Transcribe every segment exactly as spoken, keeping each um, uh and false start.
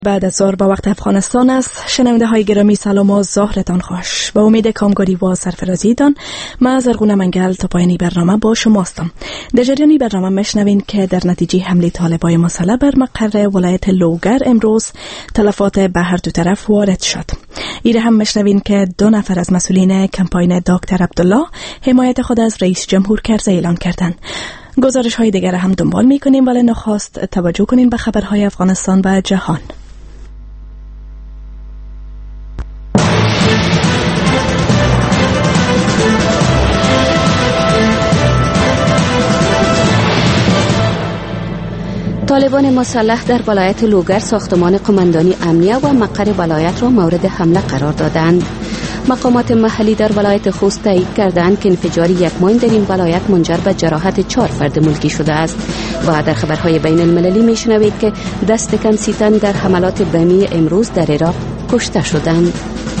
بعد از ظهر با وقت افغانستان است. شنونده های گرامی سلام و ظهرتان خوش. با امید کامگاری و سرفرازیتان من زرغونه منگل تا پایانی برنامه با شماستم. در جریان برنامه مشنوین که در نتیجه حمله طالبای مسلح بر مقر ولایت لوگر امروز تلفات به هر دو طرف وارد شد. ایره هم مشنوین که دو نفر از مسئولین کمپاین دکتر عبدالله حمایت خود از رئیس جمهور کرزی اعلان کردند. گزارش های دیگر هم دنبال می کنیم، ولی نخست توجه کنیم به خبرهای افغانستان و جهان. طالبان مسلح در ولایت لوگر ساختمان قماندانی امنیه و مقر ولایت را مورد حمله قرار دادند. مقامات محلی در ولایت خوست تایید کردند که انفجار یک ماین در این ولایت منجر به جراحت چهار فرد ملکی شده است و در خبرهای بین المللی میشنوید که دست کم سی تن در حملات بمی امروز در عراق کشته شدند.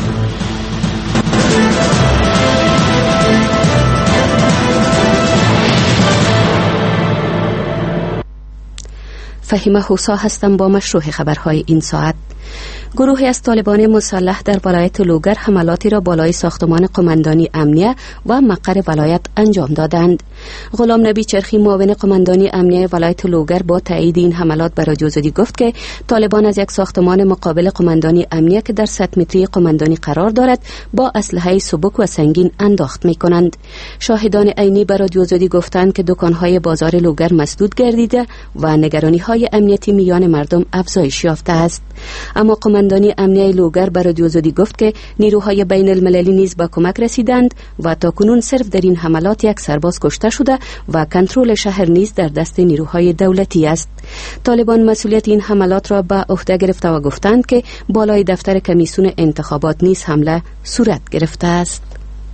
فهیمه حوسا هستم با مشروع خبرهای این ساعت. گروهی از طالبان مسلح در ولایت لوگر حملاتی را بالای ساختمان قماندانی امنیه و مقر ولایت انجام دادند. غلام نبی چرخی معاون قماندانی امنیه ولایت لوگر با تایید این حملات به رادیو آزادی گفت که طالبان از یک ساختمان مقابل قماندانی امنیه که در صد متری قماندانی قرار دارد با اسلحه سبک و سنگین انداخت می‌کنند. شاهدان عینی به رادیو آزادی گفتند که دکان‌های بازار لوگر مسدود گردیده و نگرانی‌های امنیتی میان مردم افزایش یافته است. اما قماندانی امنیه لوگر به رادیو آزادی گفت که نیروهای بین المللی نیز به کمک رسیدند و تاکنون صرف در این حملات یک سرباز کشته شده و کنترل شهر نیز در دست نیروهای دولتی است. طالبان مسئولیت این حملات را به عهده گرفته و گفتند که بالای دفتر کمیسیون انتخابات نیز حمله صورت گرفته است.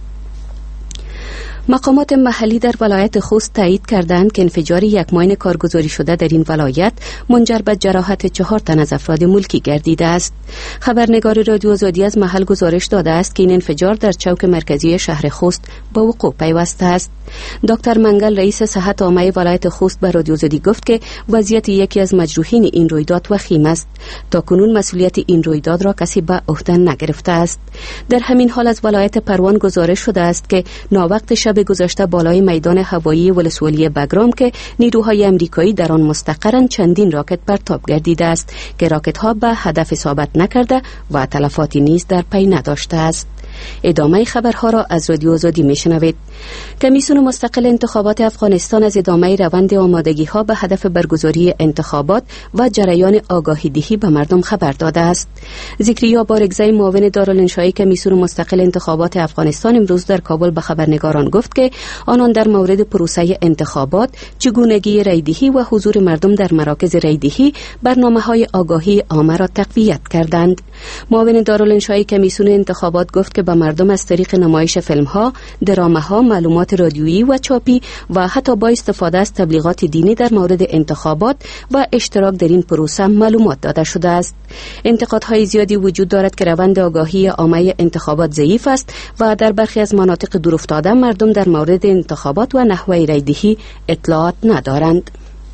مقامات محلی در ولایت خوست تایید کردند که انفجار یک ماین کارگزاری شده در این ولایت منجر به جراحت چهار تن از افراد ملکی گردیده است. خبرنگار رادیو آزادی از محل گزارش داده است که این انفجار در چوک مرکزی شهر خوست به وقوع پیوسته است. دکتر منگل رئیس صحت عامه ولایت خوست به رادیو آزادی گفت که وضعیت یکی از مجروحین این رویداد وخیم است. تاکنون مسئولیت این رویداد را کسی به عهده نگرفته است. در همین حال از ولایت پروان گزارش شده است که ناوقت شب گذشته بالای میدان هوایی ولسوالی بگرام که نیروهای امریکایی در آن مستقرند چندین راکت پرتاب گردیده است که راکت ها به هدف اصابت نکرده و تلفاتی نیز در پی نداشته است. ادامه خبرها را از رادیو آزادی میشنوید. کمیسیون مستقل انتخابات افغانستان از ادامه روند آمادگی ها به هدف برگزاری انتخابات و جریان آگاهی دهی به مردم خبر داده است. ذکریا بارگزی معاون دارالانشای کمیسیون مستقل انتخابات افغانستان امروز در کابل به خبرنگاران گفت که آنان در مورد پروسه انتخابات، چگونگی رایدهی و حضور مردم در مراکز رایدهی برنامه‌های آگاهی عامه را تقویت کردند. معاون دارالانشای کمیسیون انتخابات گفت که به مردم از طریق نمایش فیلم‌ها، درامه‌ها، معلومات رادیویی و چاپی و حتی با استفاده از تبلیغات دینی در مورد انتخابات و اشتراک در این پروسه معلومات داده شده است. انتقادهای زیادی وجود دارد که روند آگاهی عامه انتخابات ضعیف است و در برخی از مناطق دورافتاده مردم در مورد انتخابات و نحوه رایدهی اطلاعات ندارند.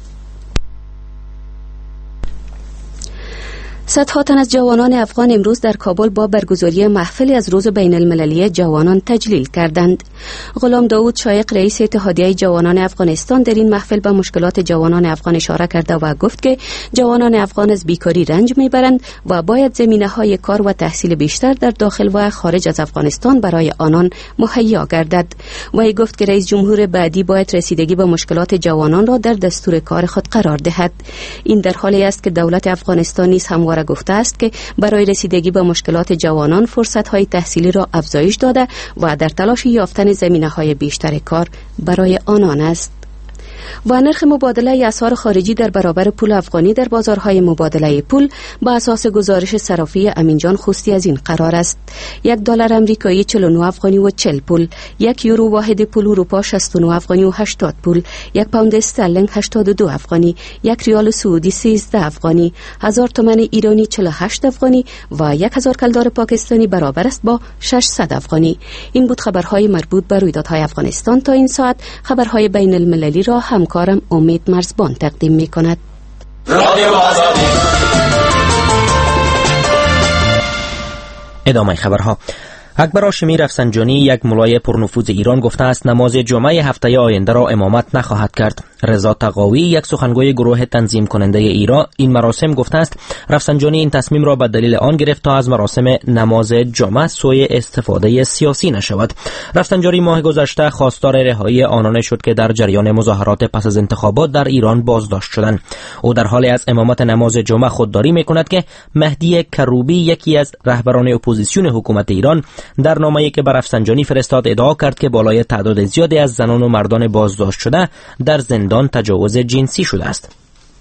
صدها تن از جوانان افغان امروز در کابل با برگزاری محفلی از روز بین المللی جوانان تجلیل کردند. غلام داود شایق رئیس اتحادیه جوانان افغانستان در این محفل به مشکلات جوانان افغان اشاره کرده و گفت که جوانان افغان از بیکاری رنج میبرند و باید زمینه‌های کار و تحصیل بیشتر در داخل و خارج از افغانستان برای آنان مهیا گردد. وی گفت که رئیس جمهور بعدی باید رسیدگی به مشکلات جوانان را در دستور کار خود قرار دهد. این در حالی است که دولت افغانستان نیز همواره گفته است که برای رسیدگی به مشکلات جوانان فرصت‌های تحصیلی را افزایش داده و در تلاش یافتن زمینه‌های بیشتر کار برای آنان است. و نرخ مبادله اسعار خارجی در برابر پول افغانی در بازارهای مبادله پول با اساس گزارش صرافی امینجان خوستی از این قرار است: یک دلار آمریکایی چهل و نه افغانی و چهل پول، یک یورو واحد پول اروپا شصت و نه افغانی و هشتاد پول، یک پوند استرلینگ هشتاد و دو افغانی، یک ریال سعودی سیزده افغانی، هزار تومان ایرانی چهل و هشت افغانی و یک هزار کلدار پاکستانی برابر است با ششصد افغانی. این بود خبرهای مربوط به رویدادهای افغانستان تا این ساعت. خبرهای بین المللی را همکارم امید مرزبان تقدیم می کند. رادیو آزادی ادامه خبرها. اکبر هاشمی رفسنجانی، یک ملای پرنفوذ ایران، گفته است نماز جمعه هفته آینده را امامت نخواهد کرد. رضا تقاوی، یک سخنگوی گروه تنظیم کننده ایران این مراسم، گفته است رفسنجانی این تصمیم را به دلیل آن گرفت تا از مراسم نماز جمعه سوی استفاده سیاسی نشود. رفسنجانی ماه گذشته خواستار رهایی آنان شد که در جریان مظاهرات پس از انتخابات در ایران بازداشت شدند. او در حالی از امامت نماز جمعه خودداری می‌کند که مهدی کروبی، یکی از رهبران اپوزیسیون حکومت ایران، در نامه‌ای که به رفسنجانی فرستاد ادعا کرد که بالای تعداد زیادی از زنان و مردان بازداشت شده در زندان تجاوز جنسی شده است.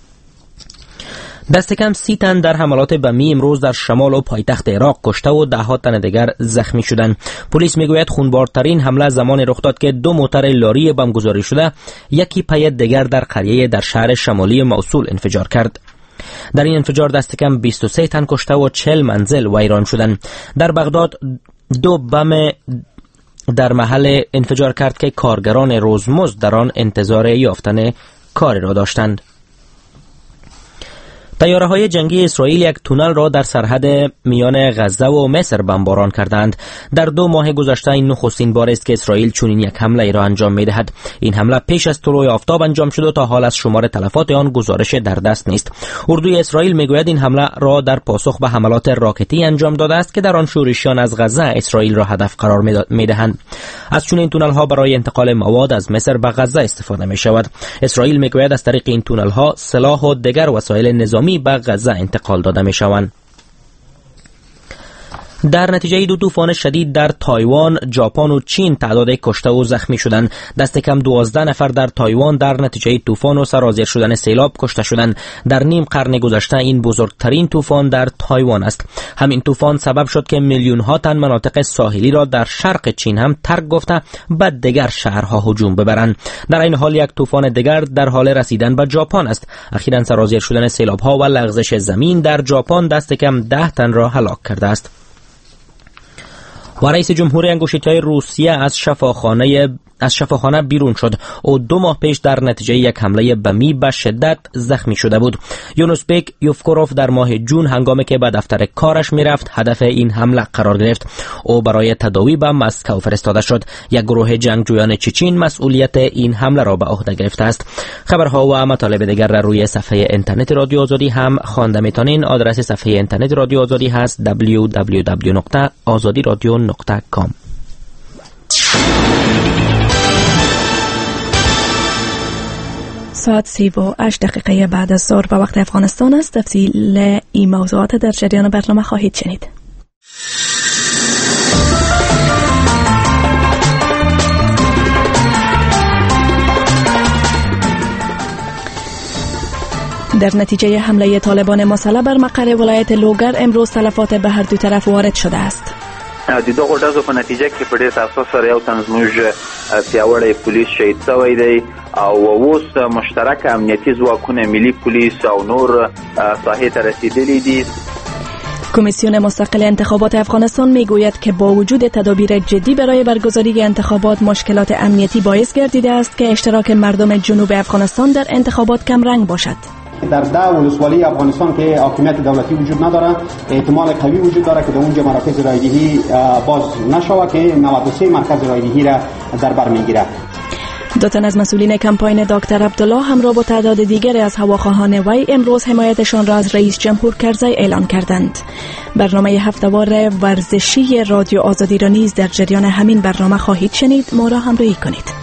دست کم سی تن در حملات بمی امروز در شمال و پایتخت عراق کشته و ده ها تن دیگر زخمی شدند. پلیس میگوید خونبارترین حمله زمان رخ داد که دو موتر لاری بمبگذاری شده یکی پی دیگر در قریه در شهر شمالی موصول انفجار کرد. در این انفجار دست کم بیست و سه تن کشته و چهل منزل ویران شدند. در بغداد دو بم در محل انفجار کرد که کارگران روزمزد در آن انتظار یافتن کاری را داشتند. طیاره‌های جنگی اسرائیل یک تونل را در سرحد میان غزه و مصر بمباران کردند. در دو ماه گذشته این نخستین بار است که اسرائیل چنین یک حمله ای را انجام می‌دهد. این حمله پیش از طلوع آفتاب انجام شد و تا حال از شمار تلفات آن گزارش در دست نیست. اردوی اسرائیل میگوید این حمله را در پاسخ به حملات راکتی انجام داده است که در آن شورشیان از غزه اسرائیل را هدف قرار می‌دهند. از چنین تونل‌ها برای انتقال مواد از مصر به غزه استفاده می‌شود. اسرائیل میگوید از طریق این تونل‌ها سلاح و دیگر وسایل نظامی به غزه انتقال داده می شوند. در نتیجه دو طوفان شدید در تایوان، ژاپن و چین تعداد کشته و زخمی شدند. دست کم دوازده نفر در تایوان در نتیجه طوفان و سرازیر شدن سیلاب کشته شدند. در نیم قرن گذشته این بزرگترین طوفان در تایوان است. همین طوفان سبب شد که میلیون ها تن مناطق ساحلی را در شرق چین هم ترک گفته به دیگر شهرها هجوم ببرند. در این حال یک طوفان دیگر در حال رسیدن به ژاپن است. اخیراً سرازیر شدن سیلاب ها و لغزش زمین در ژاپن دست کم ده تن را هلاک کرده است. و رئیس جمهور انگشتی‌های روسیه از شفاخانه از شفاخانه بیرون شد. او دو ماه پیش در نتیجه یک حمله بمی به شدت زخمی شده بود. یونوسبک یوفکوروف در ماه جون هنگامی که به دفتر کارش میرفت هدف این حمله قرار گرفت. او برای تداوی به مسکو فرستاده شد. یک گروه جنگجویان چچین مسئولیت این حمله را به عهده گرفته است. خبرها و مطالب دیگر را روی صفحه اینترنت رادیو آزادی هم خوانده میتونین. آدرس صفحه اینترنت رادیو آزادی هست دبلیو دبلیو دبلیو دات آزادی رادیو دات کام. ساعت سی و هشت دقیقه بعد از ظهر به وقت افغانستان است. تفصیل این موضوعات در جریان برنامه خواهید شنید. در نتیجه حمله طالبان مسلح بر مقر ولایت لوگر امروز تلفات به هر دو طرف وارد شده است. د دغه ډزو په نتیجه کې په ډېر تاسو سره یو تن زموږ پیاوړی پولیس شهید شوی دی او اوس مشترک امنیتي ځواکونه ملي پولیس او نور ساحې ته رسیدلي دي. کمیسیون مستقل انتخابات افغانستان میگوید که با وجود تدابیر جدی برای برگزاری انتخابات مشکلات امنیتی باعث گردیده است که اشتراک مردم جنوب افغانستان در انتخابات کم رنگ باشد. در ده ولسوالی افغانستان که حاکمیت دولتی وجود نداره، احتمال قوی وجود داره که در اونجا مراکز رایدهی باز نشود که نود و سه مرکز رایدهی را در بر میگیره. دو تن از مسئولین کمپاین دکتر عبدالله همراه با تعداد دیگری از هواخواهان وی امروز حمایتشان را از رئیس جمهور کرزی اعلان کردند. برنامه هفته‌وار ورزشی رادیو آزادی را نیز در جریان همین برنامه خواهید شنید. ما را همراهی کنید.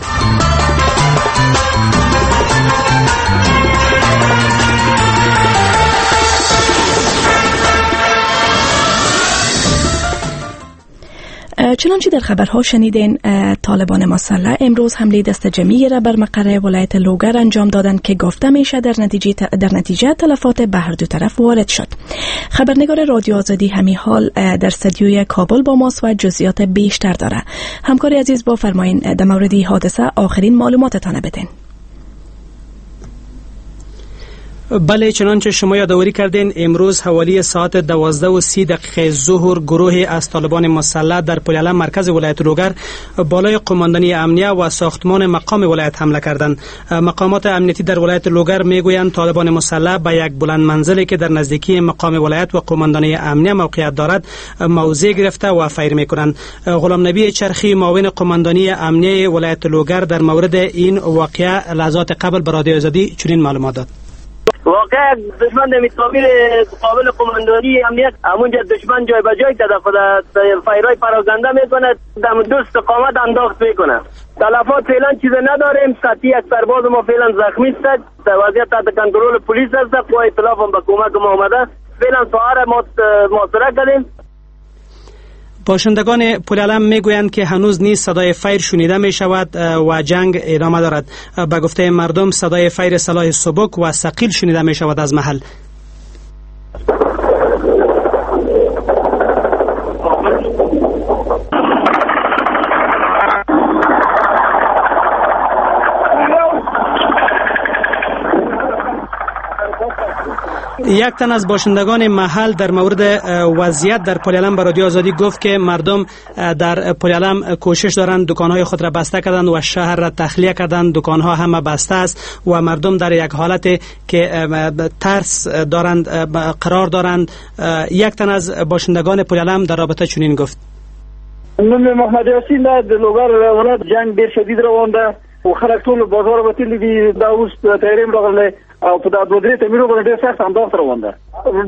چنانچه در خبرها شنیدین، طالبان مسلح امروز حمله دست جمعی را بر مقر ولایت لوگر انجام دادند که گفته میشه در نتیجه در نتیجه تلفات به هر دو طرف وارد شد. خبرنگار رادیو آزادی همین حال در استودیوی کابل با ماست و جزئیات بیشتر داره. همکار عزیز با فرمایین در مورد حادثه آخرین معلوماتتان بدین. بله، چنانچه شما یادآوری کردین امروز حوالی ساعت دوازده و سی دقیقه ظهر گروهی از طالبان مسلح در پلیالم مرکز ولایت لوگر بالای قماندانی امنیه و ساختمان مقام ولایت حمله کردند. مقامات امنیتی در ولایت لوگر میگویند طالبان مسلح به یک بلند منزلی که در نزدیکی مقام ولایت و قماندانی امنیه موقعیت دارد موضع گرفته و فیر میکنند. غلام نبی چرخی معاون قماندانی امنیه ولایت لوگر در مورد این واقعه لحظات قبل به رادیو آزادی چنین معلومات داد. واقعا دشمن در مقابل قابل قماندانی امنیت همونجا دشمن جای به جای تدفع فایرای پراکنده میکنه، در دو استقامت انداخت میکنه. تلفات فعلا چیز نداریم. سطحی یک سرباز ما فعلا زخمی است، وضعیت تحت کنترل پلیس است. قوای اطلاف هم به کمک ما آمده، فعلا سوار ما محاصره کردیم. باشندگان پلیالم میگویند که هنوز نیز صدای فیر شنیده می شود و جنگ ادامه دارد. به گفته مردم صدای فیر سلاح سبک و ثقیل شنیده می شود از محل. یک تن از باشندگان محل در مورد وضعیت در پلیالم به رادیو آزادی گفت که مردم در پلیالم کوشش دارند دکانهای خود را بسته کردند و شهر را تخلیه کردند. دکانها همه بسته است و مردم در یک حالت که ترس دارند قرار دارند. یک تن از باشندگان پلیالم در رابطه چنین گفت: من محمد یاسین در لوگر ولایت جنگ بیر شدید روان ده و خلک ټول بازار وتلی دي دا اوس تحریم راغلی او په دادو درې تمیرو باندې ډېر سخت انداز روان ده.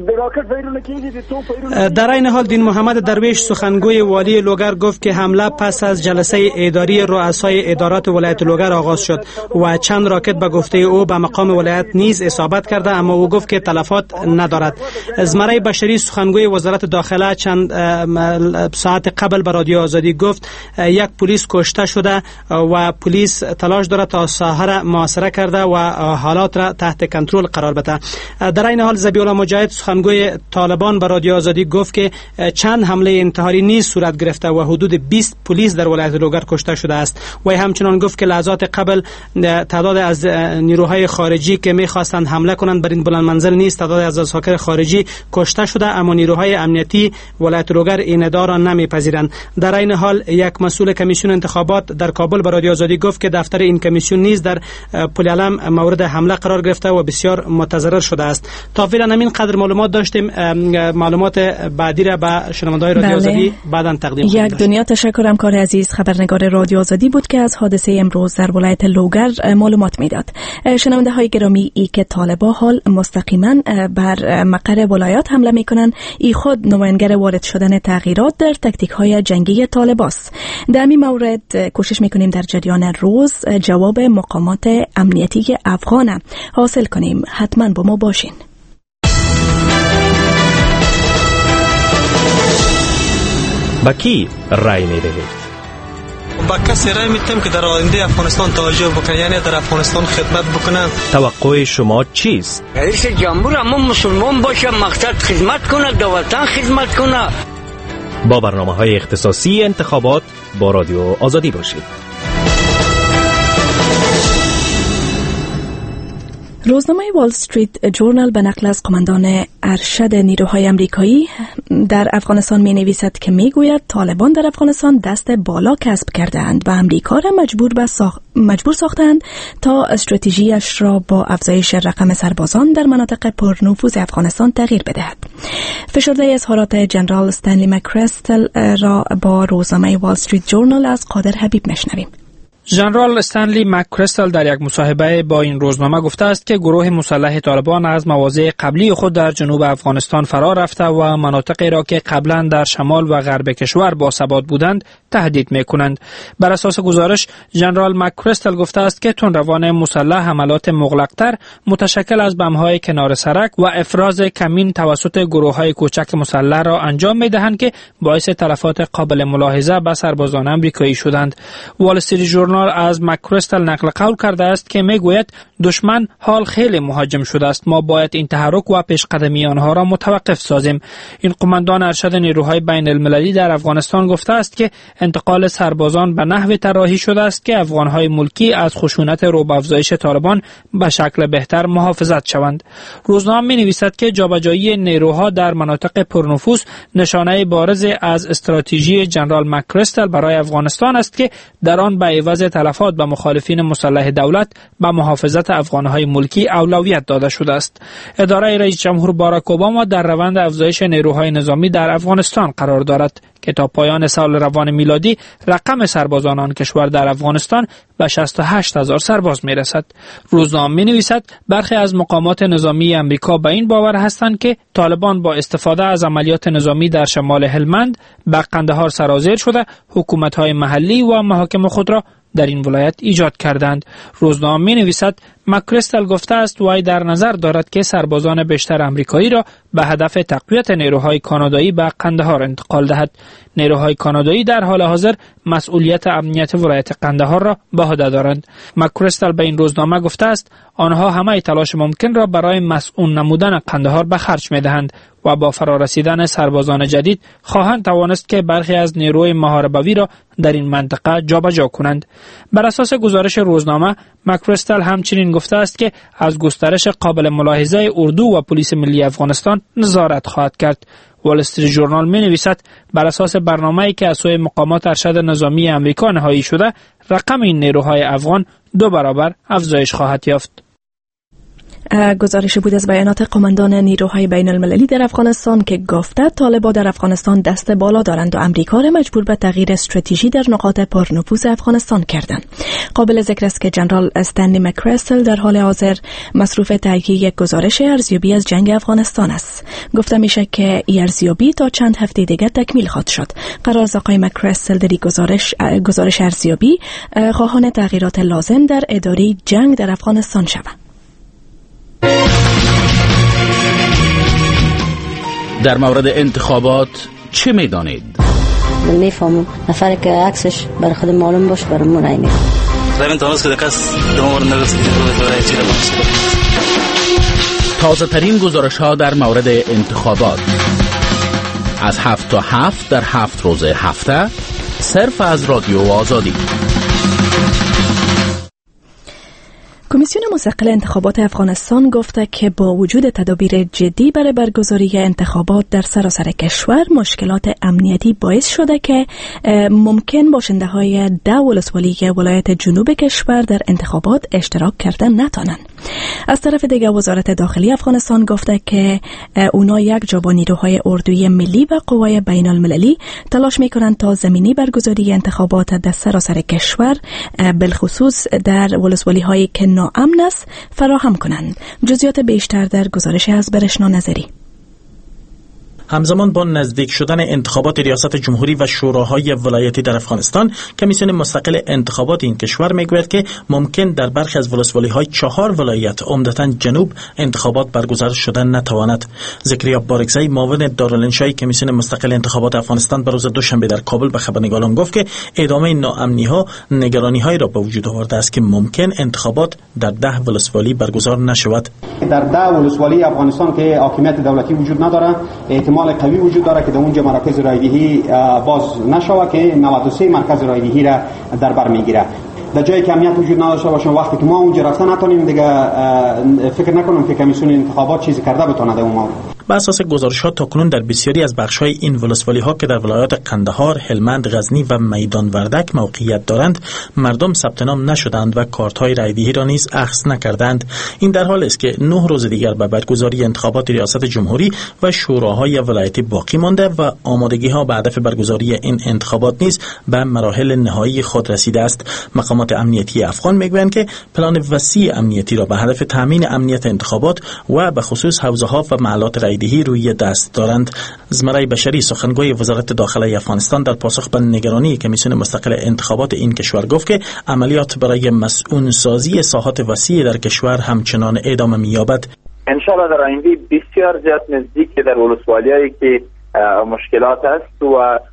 در این حال دین محمد درویش سخنگوی والی لوگر گفت که حمله پس از جلسه اداری رؤسای ادارات ولایت لوگر آغاز شد و چند راکت به گفته او به مقام ولایت نیز اصابت کرده، اما او گفت که تلفات ندارد. زمره بشری سخنگوی وزارت داخله چند ساعت قبل به رادیو آزادی گفت یک پلیس کشته شده و پلیس تلاش دارد تا ساحه محاصره کرده و حالات را تحت کنترل قرار بده. در این حال ذبیح الله مجاهد سخنگوی طالبان به رادیو آزادی گفت که چند حمله انتحاری نیز صورت گرفته و حدود بیست پلیس در ولایت لوگر کشته شده است. و همچنان گفت که لحظات قبل تعداد از نیروهای خارجی که می‌خواستند حمله کنند بر این بلند منزل نیز تعداد از عساکر خارجی کشته شده، اما نیروهای امنیتی ولایت لوگر این ادعا را نمی‌پذیرند. در این حال یک مسئول کمیسیون انتخابات در کابل به رادیو آزادی گفت که دفتر این کمیسیون نیز در پلیالم مورد حمله قرار گرفته و بسیار متضرر شده است. تا فعلا همین قدر معلومات داشتیم. معلومات بعدی را به شنونده‌های رادیو آزادی بعداً تقدیم خواهیم یک دنیا تشکر همکار عزیز خبرنگار رادیو آزادی بود که از حادثه امروز در ولایت لوگر معلومات میداد. شنونده‌های گرامی، ای که طالبان حال مستقیما بر مقر ولایات حمله میکنن، ای خود نماینگر وارد شدن تغییرات در تاکتیک‌های جنگی طالبان است. در این مورد کوشش میکنیم در جریان روز جواب مقامات امنیتی افغان حاصل کنیم. حتما با ما باشین. با کی رای می دهید؟ با کسی رای میدم که در آینده افغانستان توجه بکنه، یعنی در افغانستان خدمت بکنه. توقع شما چیست؟ رئیس جمهور اما مسلمان باشه، مقصد خدمت کنه، در وطن خدمت کنه. با برنامه‌های اختصاصی انتخابات با رادیو آزادی باشید. روزنامه وال استریت جورنال به نقل از قماندان ارشد نیروهای امریکایی در افغانستان می نویسد که می گوید طالبان در افغانستان دست بالا کسب کردند و امریکا را مجبور به ساخ... مجبور ساختند تا استراتژیش را با افزایش رقم سربازان در مناطق پرنفوذ افغانستان تغییر بدهد. فشرده اظهارات جنرال استنلی مکرستل را با روزنامه وال استریت جورنال از قادر حبیب میشنویم. ژنرال استنلی مک‌کریستال در یک مصاحبه با این روزنامه گفته است که گروه مسلح طالبان از مواضع قبلی خود در جنوب افغانستان فرار رفته و مناطقی را که قبلا در شمال و غرب کشور با ثبات بودند تهدید می‌کنند. بر اساس گزارش ژنرال مک‌کریستال گفته است که تندروان مسلح حملات مغلق‌تر متشکل از بم‌های کنار سرک و افراز کمین توسط گروه‌های کوچک مسلح را انجام می‌دهند که باعث تلفات قابل ملاحظه به سربازان آمریکایی شدند. وال استریت ژورنال از مک‌کریستال نقل قول کرده است که میگوید دشمن حال خیلی مهاجم شده است، ما باید این تحرک و پیشقدمی آنها را متوقف سازیم. این قماندان ارشد نیروهای بین المللی در افغانستان گفته است که انتقال سربازان به نحو طراحی شده است که افغانهای ملکی از خشونت رعب افزایش طالبان به شکل بهتر محافظت شوند. روزنامه می‌نویسد که جابجایی نیروها در مناطق پرنفوذ نشانه بارز از استراتژی جنرال مک‌کریستال برای افغانستان است که در آن به عوض تلفات به مخالفین مسلح دولت به محافظت افغانهای ملکی اولویت داده شده است. اداره رئیس جمهور باراک اوباما در روند افزایش نیروهای نظامی در افغانستان قرار دارد که تا پایان سال روان میلادی رقم سربازان آن کشور در افغانستان به شصت و هشت هزار سرباز میرسد. روزنامه می‌نویسد برخی از مقامات نظامی امریکا به این باور هستند که طالبان با استفاده از عملیات نظامی در شمال هلمند به قندهار سرازیر شده حکومت‌های محلی و محاکم خود را در این ولایت ایجاد کردند. روزنامه می‌نویسد مک‌کریستال گفته است وی در نظر دارد که سربازان بیشتر آمریکایی را به هدف تقویت نیروهای کانادایی به قندهار انتقال دهد. نیروهای کانادایی در حال حاضر مسئولیت امنیت ولایت قندهار را به عهده دارند. مک‌کریستال به این روزنامه گفته است آنها همه تلاش ممکن را برای مسئول نمودن قندهار به خرج می‌دهند و با فرارسیدن سربازان جدید خواهند توانست که برخی از نیروی محاربوی را در این منطقه جابجا کنند. بر اساس گزارش روزنامه مک‌کریستال همچنین گفته است که از گسترش قابل ملاحظه اردو و پلیس ملی افغانستان نظارت خواهد کرد. وال استریت ژورنال می‌نویسد بر اساس برنامه‌ای که از سوی مقامات ارشد نظامی آمریکا نهایی شده رقم این نیروهای افغان دو برابر افزایش خواهد یافت. گزارش بود از بیانات قماندان نیروهای بین المللی در افغانستان که گفته طالبان در افغانستان دست بالا دارند و امریکا را مجبور به تغییر استراتژی در نقاط پرنفوذ افغانستان کردند. قابل ذکر است که جنرال استنلی مک‌کریستال در حال حاضر مصروف تهیه یک گزارش ارزیابی از جنگ افغانستان است. گفته میشه که این ارزیابی تا چند هفته دیگر تکمیل خواهد شد. قرار است آقای مک‌کریستال در گزارش گزارش ارزیابی خواهان تغییرات لازم در اداره جنگ در افغانستان شود. در مورد انتخابات چه می‌دانید؟ میفهمم نفر که عکسش برای خود معلوم باشه برای من رای میدم. رای تونست که کس دمور نرسید تو رای چی باشه. تازه ترین گزارش ها در مورد انتخابات از هفت تا هفت در هفت روز هفته صرف از رادیو آزادی. کمیسیون مستقل انتخابات افغانستان گفته که با وجود تدابیر جدی برای برگزاری انتخابات در سراسر کشور مشکلات امنیتی باعث شده که ممکن باشنده های ده ولسوالی ولایت جنوب کشور در انتخابات اشتراک کردن نتوانند. از طرف دیگر وزارت داخلی افغانستان گفته که اونا یک جا با نیروهای اردوی ملی و قوای بین المللی تلاش میکنند تا زمینی برگزاری انتخابات در سراسر کشور بالخصوص در ولسوالی هایی که ناامن است فراهم کنند. جزئیات بیشتر در گزارش از برشنا نظری. همزمان با نزدیک شدن انتخابات ریاست جمهوری و شوراهای ولایتی در افغانستان، کمیسیون مستقل انتخابات این کشور میگوید که ممکن در برخی از ولسوالی‌های چهار ولایت عمدتاً جنوب انتخابات برگزار شدن نتواند. زکریا بارکزی معاون دارالانشای کمیسیون مستقل انتخابات افغانستان به روز دوشنبه در کابل به خبرنگاران گفت که ادامه ناامنی‌ها نگرانی‌هایی را به وجود آورده است که ممکن انتخابات در ده ولسوالی برگزار نشود. در ده ولسوالی افغانستان که حاکمیت دولتی وجود نداره، احتمال قوی وجود داره که در اونجا مراکز رایدهی باز نشوه که نود و سه مرکز رایدهی را در بر میگیره. در جایی که امنیت وجود نداشته باشه وقتی که ما اونجا رفتن نتونیم دیگه فکر نکنم که کمیسیون انتخابات چیزی کرده بتونه در اون مورد. بر اساس گزارش‌ها تاکنون در بسیاری از بخش‌های این ولسوالی‌ها که در ولایات قندهار، هلمند، غزنی و میدان وردک موقعیت دارند، مردم ثبت نام نشدند و کارت‌های رایدهی را نیز اخذ نکردند. این در حالی است که نه روز دیگر به برگزاری انتخابات ریاست جمهوری و شوراهای ولایتی باقی مانده و آمادگی‌ها به هدف برگزاری این انتخابات نیز به مراحل نهایی خود رسیده است. مقامات امنیتی افغان می‌گویند که پلان وسیع امنیتی را به هدف تامین امنیت انتخابات و به خصوص حوزه‌ها و محلات رایدهی روی دست دارند. زمره بشری سخنگوی وزارت داخلی افغانستان در پاسخ به نگرانی کمیسیون مستقل انتخابات این کشور گفت که عملیات برای مسئول سازی ساحات وسیع در کشور همچنان ادامه می‌یابد. ان شاء الله در آینده بسیار زیاد نزدیک در ولسوالی‌هایی که مشکلات است و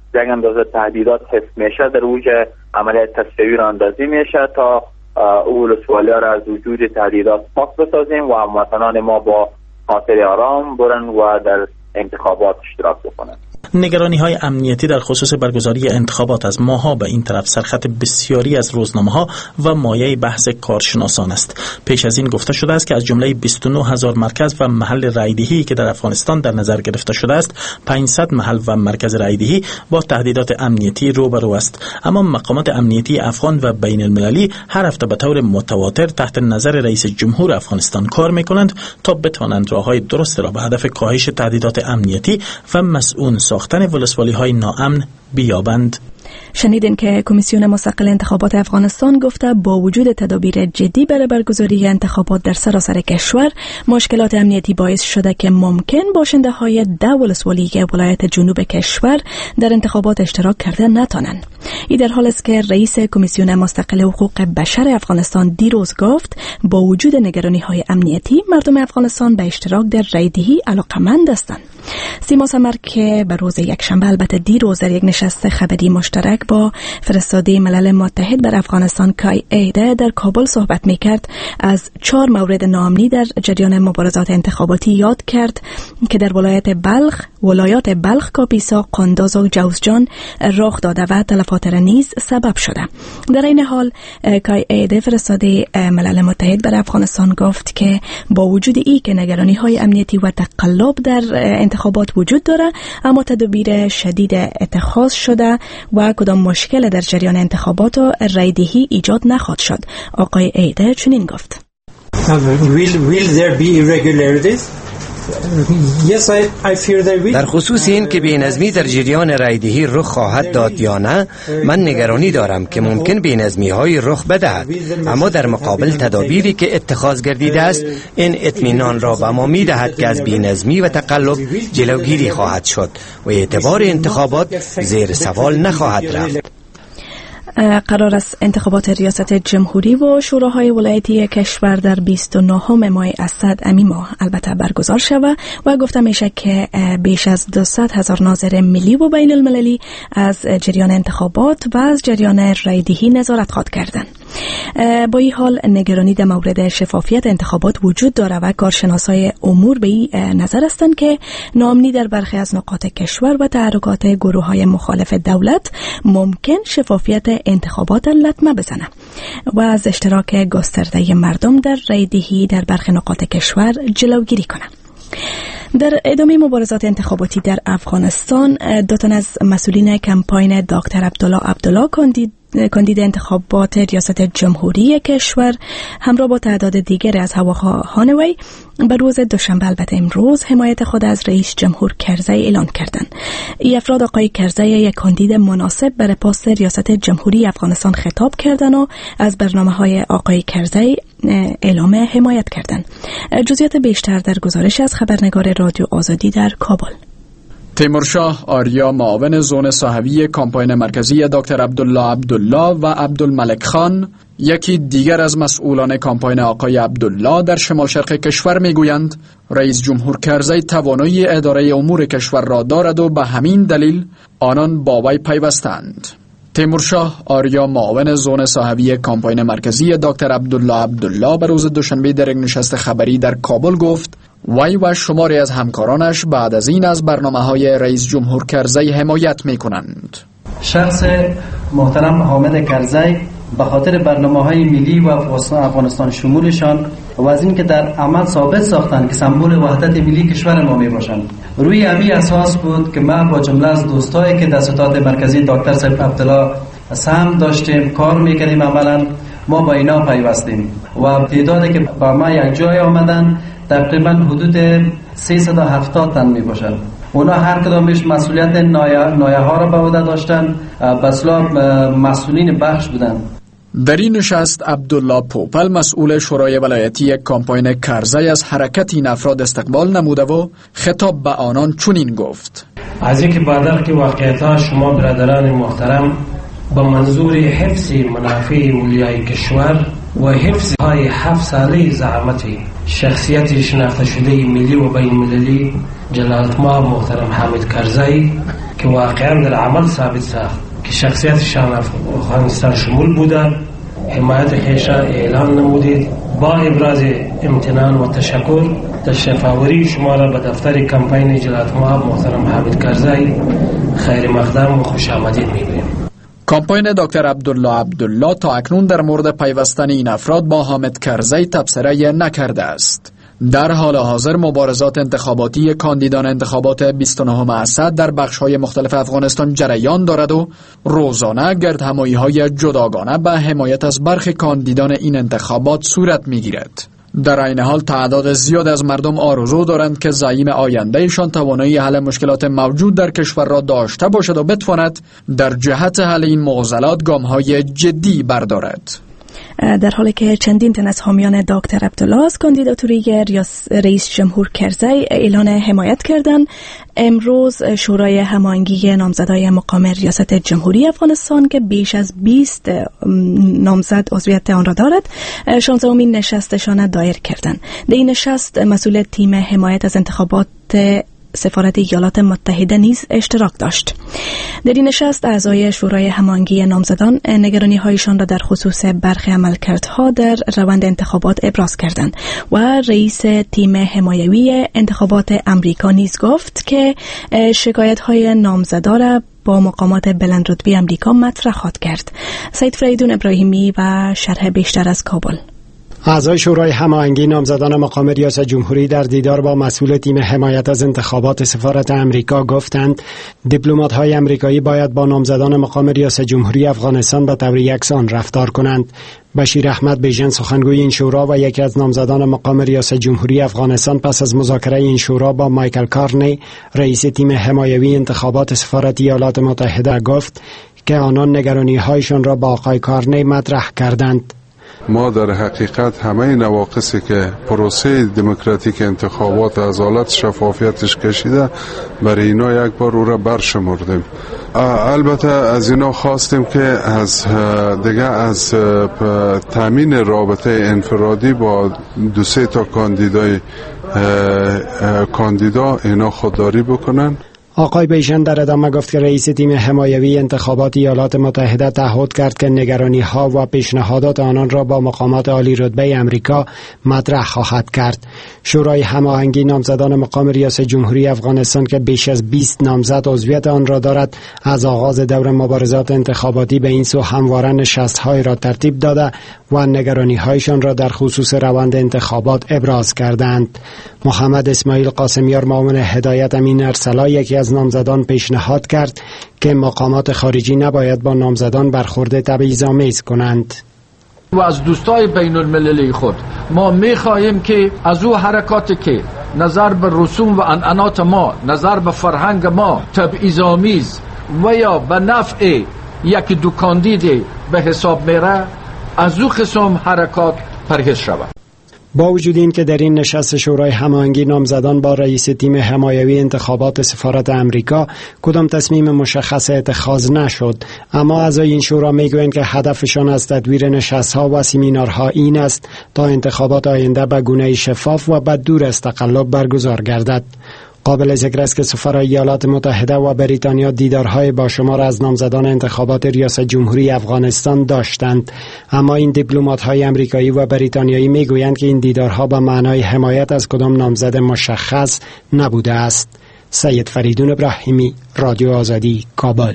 یک اندازه تهدیدات حفظ میشه، در اوج عملیات تصفیه‌ای را اندازی میشه تا او ولسوالی‌ها را از وجود تهدیدات پاک بسازیم و هموطنان ما با خاطر آرام برن و در انتخابات اشتراک بکنن. نگرانی های امنیتی در خصوص برگزاری انتخابات از ماها به این طرف سرخط بسیاری از روزنامه ها و مایه بحث کارشناسان است. پیش از این گفته شده است که از جمله بیست و نه هزار مرکز و محل رایدهی که در افغانستان در نظر گرفته شده است، پانصد محل و مرکز رایدهی با تهدیدات امنیتی روبرو است. اما مقامات امنیتی افغان و بین المللی هر هفته به طور متواتر تحت نظر رئیس جمهور افغانستان کار میکنند تا بتوانند راههای درست را به هدف کاهش تهدیدات امنیتی و مسئول ساختن ولسوالی های ناامن بیابند. شنیدین که کمیسیون مستقل انتخابات افغانستان گفته با وجود تدابیر جدی برای برگزاری انتخابات در سراسر کشور، مشکلات امنیتی باعث شده که ممکن باشنده های ده ولسوالی ولایت جنوب کشور در انتخابات اشتراک کرده نتوانند. این در حال است که رئیس کمیسیون مستقل حقوق بشر افغانستان دیروز گفت با وجود نگرانی های امنیتی، مردم افغانستان به اشتراک در رایدهی علاقمند هستند. سیما سمر که به روز یکشنبه البته دیروز در یک نشست خبری مشترک با فرستاده ملل متحد بر افغانستان کای ایده در کابل صحبت میکرد، از چهار مورد ناامنی در جریان مبارزات انتخاباتی یاد کرد که در ولایت بلخ، ولایات بلخ، کاپیسا، قندوز و جوزجان رخ داده و تلفات را نیز سبب شده. در این حال کای ایده فرستاده ملل متحد بر افغانستان گفت که با وجود ای که نگرانی های امنیتی و تقلب در انتخابات وجود داره، اما تدابیر شدید اتخاذ شده و کدام مشکل در جریان انتخابات و رایدهی ایجاد نخواهد شد. آقای ایده چنین گفت: will, will there be irregularities? Yes, I, I fear there will. در خصوص این که بی‌نظمی در جریان رایدهی رخ خواهد داد یا نه، من نگرانی دارم که ممکن بی‌نظمی های رخ بدهد، اما در مقابل تدابیری که اتخاذ گردیده است این اطمینان را به ما می‌دهد که از بی‌نظمی و تقلب جلوگیری خواهد شد و اعتبار انتخابات زیر سوال نخواهد رفت. قرار است انتخابات ریاست جمهوری و شوراهای ولایتی کشور در بیست و نهم ماه اسد امی ماه البته برگزار شود و گفته میشه که بیش از دویست هزار ناظر ملی و بین المللی از جریان انتخابات و از جریان رایدهی نظارت خواهد کردند. با این حال نگرانی در مورد شفافیت انتخابات وجود داره و کارشناسای امور به این نظر هستند که ناامنی در برخی از نقاط کشور و تحرکات گروه‌های مخالف دولت ممکن شفافیت انتخابات لطمه بزنه و از اشتراک گسترده مردم در رایدهی در برخی نقاط کشور جلوگیری کنه. در ادامه مبارزات انتخاباتی در افغانستان، دو تن از مسئولین کمپاین دکتر عبدالله عبدالله کاندید کاندید انتخابات ریاست جمهوری کشور همراه با تعداد دیگر از هواخواهان وی به روز دوشنبه البته امروز حمایت خود از رئیس جمهور کرزی اعلان کردند. این افراد آقای کرزی یک کاندید مناسب برای پست ریاست جمهوری افغانستان خطاب کردند و از برنامه‌های آقای کرزی اعلام حمایت کردند. جزئیات بیشتر در گزارش از خبرنگار رادیو آزادی در کابل. تیمورشاه آریا، معاون زون صاحبی کمپاین مرکزی دکتر عبدالله عبدالله و عبدالملک خان، یکی دیگر از مسئولان کمپاین آقای عبدالله در شمال شرق کشور میگویند رئیس جمهور کرزی توانایی اداره امور کشور را دارد و به همین دلیل آنان با وی پیوستند. تیمورشاه آریا، معاون زون صاحبی کمپاین مرکزی دکتر عبدالله عبدالله به روز دوشنبه در یک نشست خبری در کابل گفت وی و شماری از همکارانش بعد از این از برنامه‌های رئیس جمهور کرزی حمایت می‌کنند. شخص محترم حامد کرزی به خاطر برنامه‌های ملی و افغانستان شمولشان و از این که در عمل ثابت ساختند که سمبل وحدت ملی کشور ما میباشند، روی همین اساس بود که ما با جمله از دوستایی که در ستاد مرکزی دکتر صاحب عبدالله سهم داشتیم کار میکردیم، عملا ما با اینا پیوستیم و تعدادی که با ما یک جای آمدن تقریبا حدود سیصد و هفتاد تن می باشند. اونا هر کدامش مسئولیت نایه, نایه ها را به عهده داشتن، بسلا مسئولین بخش بودن. در این نشست عبدالله پوپل، مسئول شورای ولایتی کمپاین کرزی، از حرکت این افراد استقبال نموده و خطاب به آنان چنین گفت: از اینکه بعد که واقعیت‌ها شما برادران محترم با منظور حفظ منافع اولیای کشور و حفظ های هفت ساله زعامت شخصیت شناخته شده ملی و بین المللی جلالت مآب محترم حامد کرزی که واقعا در عمل ثابت ساخت که شخصیتشان افغانستان شمول بودند. حمایت خیشا اعلان نمودید. با ابراز امتنان و تشکر تشریف آوری شما را به دفتر کمپین جلالت مآب محترم حامد کرزی خیر مقدم و خوش آمدید می‌گویم. کمپین دکتر عبدالله عبدالله تا اکنون در مورد پیوستن این افراد با حامد کرزی تبصره نکرده است. در حال حاضر مبارزات انتخاباتی کاندیدان انتخابات بیست و نهم اسد در بخش‌های مختلف افغانستان جریان دارد و روزانه گردهمایی‌های جداگانه به حمایت از برخی کاندیدان این انتخابات صورت می‌گیرد. در این حال تعداد زیاد از مردم آرزو دارند که زعیم آیندهشان توانایی حل مشکلات موجود در کشور را داشته باشد و بتواند در جهت حل این معضلات گام‌های جدی بردارد. در حالی که چندین تن از حامیان دکتر عبدالله از کاندیداتوری رئیس جمهور کرزی اعلان حمایت کردند، امروز شورای هماهنگی نامزدای مقام ریاست جمهوری افغانستان که بیش از بیست نامزد عضویت آن را دارد شانزدهمین نشستشان دایر کردند. در این نشست مسئول تیم حمایت از انتخابات سفارت ایالات متحده نیز اشتراک داشت. در این نشست اعضای شورای هماهنگی نامزدان نگرانی هایشان را در خصوص برخی عملکردها در روند انتخابات ابراز کردند و رئیس تیم حمایوی انتخابات امریکا نیز گفت که شکایت های نامزدا را با مقامات بلندرتبه امریکا مطرح خواهد کرد. سید فریدون ابراهیمی و شرح بیشتر از کابل. اعضای شورای هماهنگی نامزدان مقام ریاست جمهوری در دیدار با مسئول تیم حمایت از انتخابات سفارت امریکا گفتند دیپلمات‌های امریکایی باید با نامزدان مقام ریاست جمهوری افغانستان به طور یکسان رفتار کنند. بشیر احمد بیژن سخنگوی این شورا و یکی از نامزدان مقام ریاست جمهوری افغانستان پس از مذاکره این شورا با مایکل کارنی رئیس تیم حمایوی انتخابات سفارت ایالات متحده گفت که آنان نگرانی‌هایشان را با آقای کارنی مطرح کردند. ما در حقیقت همه نواقصی که پروسه دموکراتیک انتخابات از حالت شفافیتش کشیده برای اینا یک بار او را برشمردیم. البته از اینا خواستیم که از دیگه از تامین رابطه انفرادی با دو سه تا کاندیدای کاندیدا اینا خودداری بکنن. آقای بیژن در ادامه گفت که رئیس تیم حمایوی انتخابات ایالات متحده تعهد کرد که نگرانی ها و پیشنهادات آنان را با مقامات عالی رتبه امریکا مطرح خواهد کرد. شورای هماهنگی نامزدان مقام ریاست جمهوری افغانستان که بیش از بیست نامزد عضویت آن را دارد از آغاز دور مبارزات انتخاباتی به این سو همواره نشست‌های را ترتیب داده و نگرانی هایشان را در خصوص روند انتخابات ابراز کردند. محمد اسماعیل قاسمیار معاون هدایت امین ارسلا یکی از نامزدان پیشنهاد کرد که مقامات خارجی نباید با نامزدان برخورد تبعیض‌آمیز کنند. و از دوستای بین المللی خود ما می‌خواهیم که از او حرکاتی که نظر به رسوم و عنعنات ما، نظر به فرهنگ ما تبعیض‌آمیز و یا به نفع یک دو کاندید به حساب میره، از او قسم حرکات پرهیز شود. با وجود این که در این نشست شورای هماهنگی نامزدان با رئیس تیم حمایوی انتخابات سفارت امریکا کدام تصمیم مشخص اتخاذ نشد، اما اعضای این شورا میگویند که هدفشان از تدویر نشست‌ها و سمینارها این است تا انتخابات آینده به گونه‌ای شفاف و بدور از تقلب برگزار گردد. قابل ذکر است که سفرای ایالات متحده و بریتانیا دیدارهای با شمار از نامزدان انتخابات ریاست جمهوری افغانستان داشتند، اما این دیپلمات‌های آمریکایی و بریتانیایی میگویند که این دیدارها به معنای حمایت از کدام نامزد مشخص نبوده است. سید فریدون ابراهیمی، رادیو آزادی، کابل.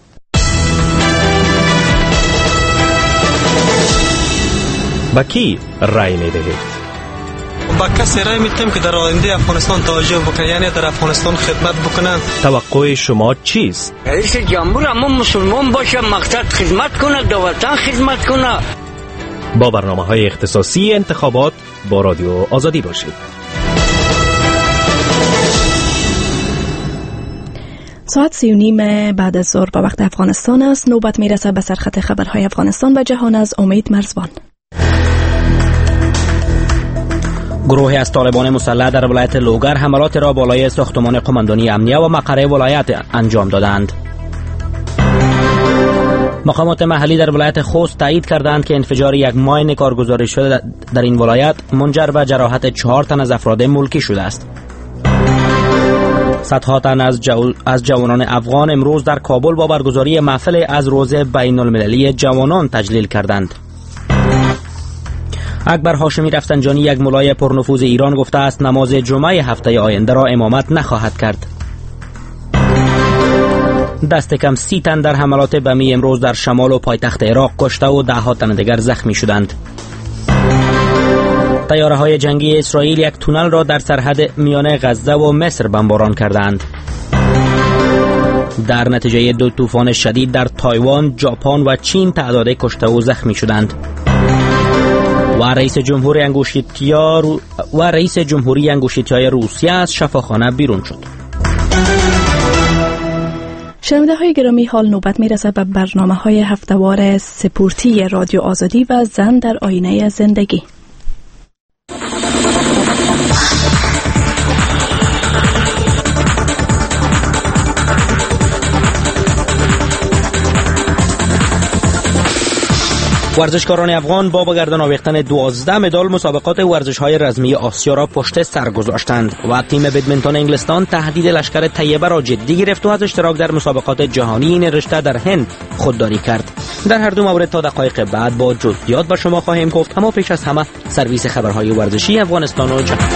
با کی رای می‌دهید؟ با کسی رای میتیم که در آینده افغانستان توجه بکنه، یعنی در افغانستان خدمت بکنن. توقع شما چیست؟ رئیس جمهور اما مسلمان باشه، مقصد خدمت کنه، دو وطن خدمت کنه. با برنامه‌های اختصاصی انتخابات با رادیو آزادی باشید. ساعت سی و نیم بعد از ظهر به وقت افغانستان است. نوبت میرسه به سرخط خبرهای افغانستان و جهان از امید مرزبان. گروهی از طالبان مسلح در ولایت لوگر حملات را بالای ساختمان قماندانی امنیه و مقر ولایت انجام دادند. مقامات محلی در ولایت خوست تایید کردند که انفجار یک ماین کارگزاری شده در این ولایت منجر به جراحت چهار تن از افراد ملکی شده است. صدها تن از, جو... از جوانان افغان امروز در کابل با برگزاری محفل از روز بین المللی جوانان تجلیل کردند. اکبر هاشمی رفسنجانی، یک مولای پرنفوذ ایران، گفته است نماز جمعه هفته آینده را امامت نخواهد کرد. دست کم سی تن در حملات بمی امروز در شمال و پایتخت عراق کشته و ده ها تن دیگر زخمی شدند. طیاره های جنگی اسرائیل یک تونل را در سرحد میان غزه و مصر بمباران کردند. در نتیجه دو طوفان شدید در تایوان، ژاپن و چین تعداد کشته و زخمی شدند. و رئیس جمهوری انگوشیتیا رو... و رئیس جمهوری انگوشیتیای روسیه از شفاخانه بیرون شد. شنونده های گرامی، حال نوبت می رسد به برنامه های هفتهوار سپورتی رادیو آزادی و زن در آینه زندگی. ورزشکاران افغان با به گردن آویختن دوازده مدال مسابقات ورزش‌های رزمی آسیا را پشت سر گذاشتند و تیم بدمنتون انگلستان تهدید لشکر طیبه را جدی گرفت و از اشتراک در مسابقات جهانی این رشته در هند خودداری کرد. در هر دو مورد تا دقایق بعد با جزئیات به شما خواهیم گفت، اما پیش از همه سرویس خبرهای ورزشی افغانستان و جهان.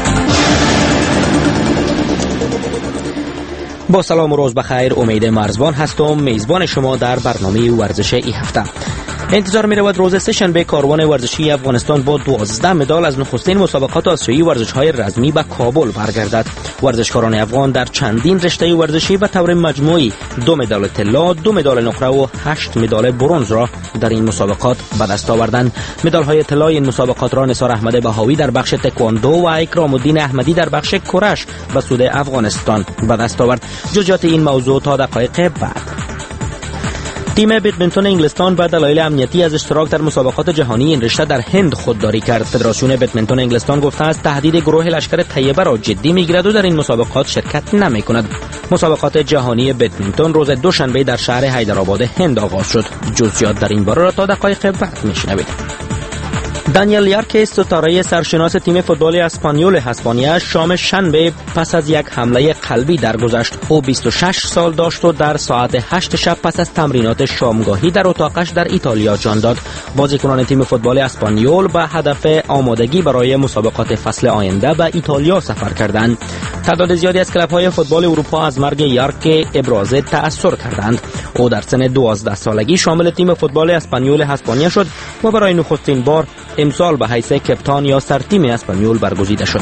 با سلام و روز بخیر، امید مرزبان هستم، میزبان شما در برنامه ورزش این هفته. انتظار می رود روز سه‌شنبه کاروان ورزشی افغانستان با دوازده مدال از نخستین مسابقات آسیایی ورزش‌های رزمی به کابل برگردد. ورزشکاران افغان در چندین رشته ورزشی به طور مجموعی دو مدال طلا، دو مدال نقره و هشت مدال برنز را در این مسابقات به دست آوردند. مدال‌های طلا این مسابقات را نثار احمد بهاوی در بخش تکواندو و اکرام الدین احمدی در بخش کرش به سود افغانستان به دست آورد. جزئیات این موضوع تا دقایق بعد. تیم بدمنتون انگلستان به دلایل امنیتی از اشتراک در مسابقات جهانی این رشته در هند خودداری کرد. فدراسیون بدمنتون انگلستان گفته است تهدید گروه لشکر طیبه را جدی میگیرد و در این مسابقات شرکت نمیکند. مسابقات جهانی بدمنتون روز دوشنبه در شهر حیدرآباد هند آغاز شد. جزئیات در این باره را تا دقایق بعد میشنوید. دانیل یارک، ستاره سرشناس تیم فوتبال اسپانیول اسپانیا، شام شنبه پس از یک حمله قلبی درگذشت. او بیست و شش سال داشت و در ساعت هشت شب پس از تمرینات شامگاهی در اتاقش در ایتالیا جان داد. بازیکنان تیم فوتبال اسپانیول به هدف آمادگی برای مسابقات فصل آینده به ایتالیا سفر کردند. تعداد زیادی از کلب‌های فوتبال اروپا از مرگ یارک ابراز تأثر کردند. او در سن دوازده سالگی شامل تیم فوتبال اسپانیول اسپانیا شد و برای نخستین بار امسال به حیث کپتان یا سرتیم اسپانیول برگزیده شد.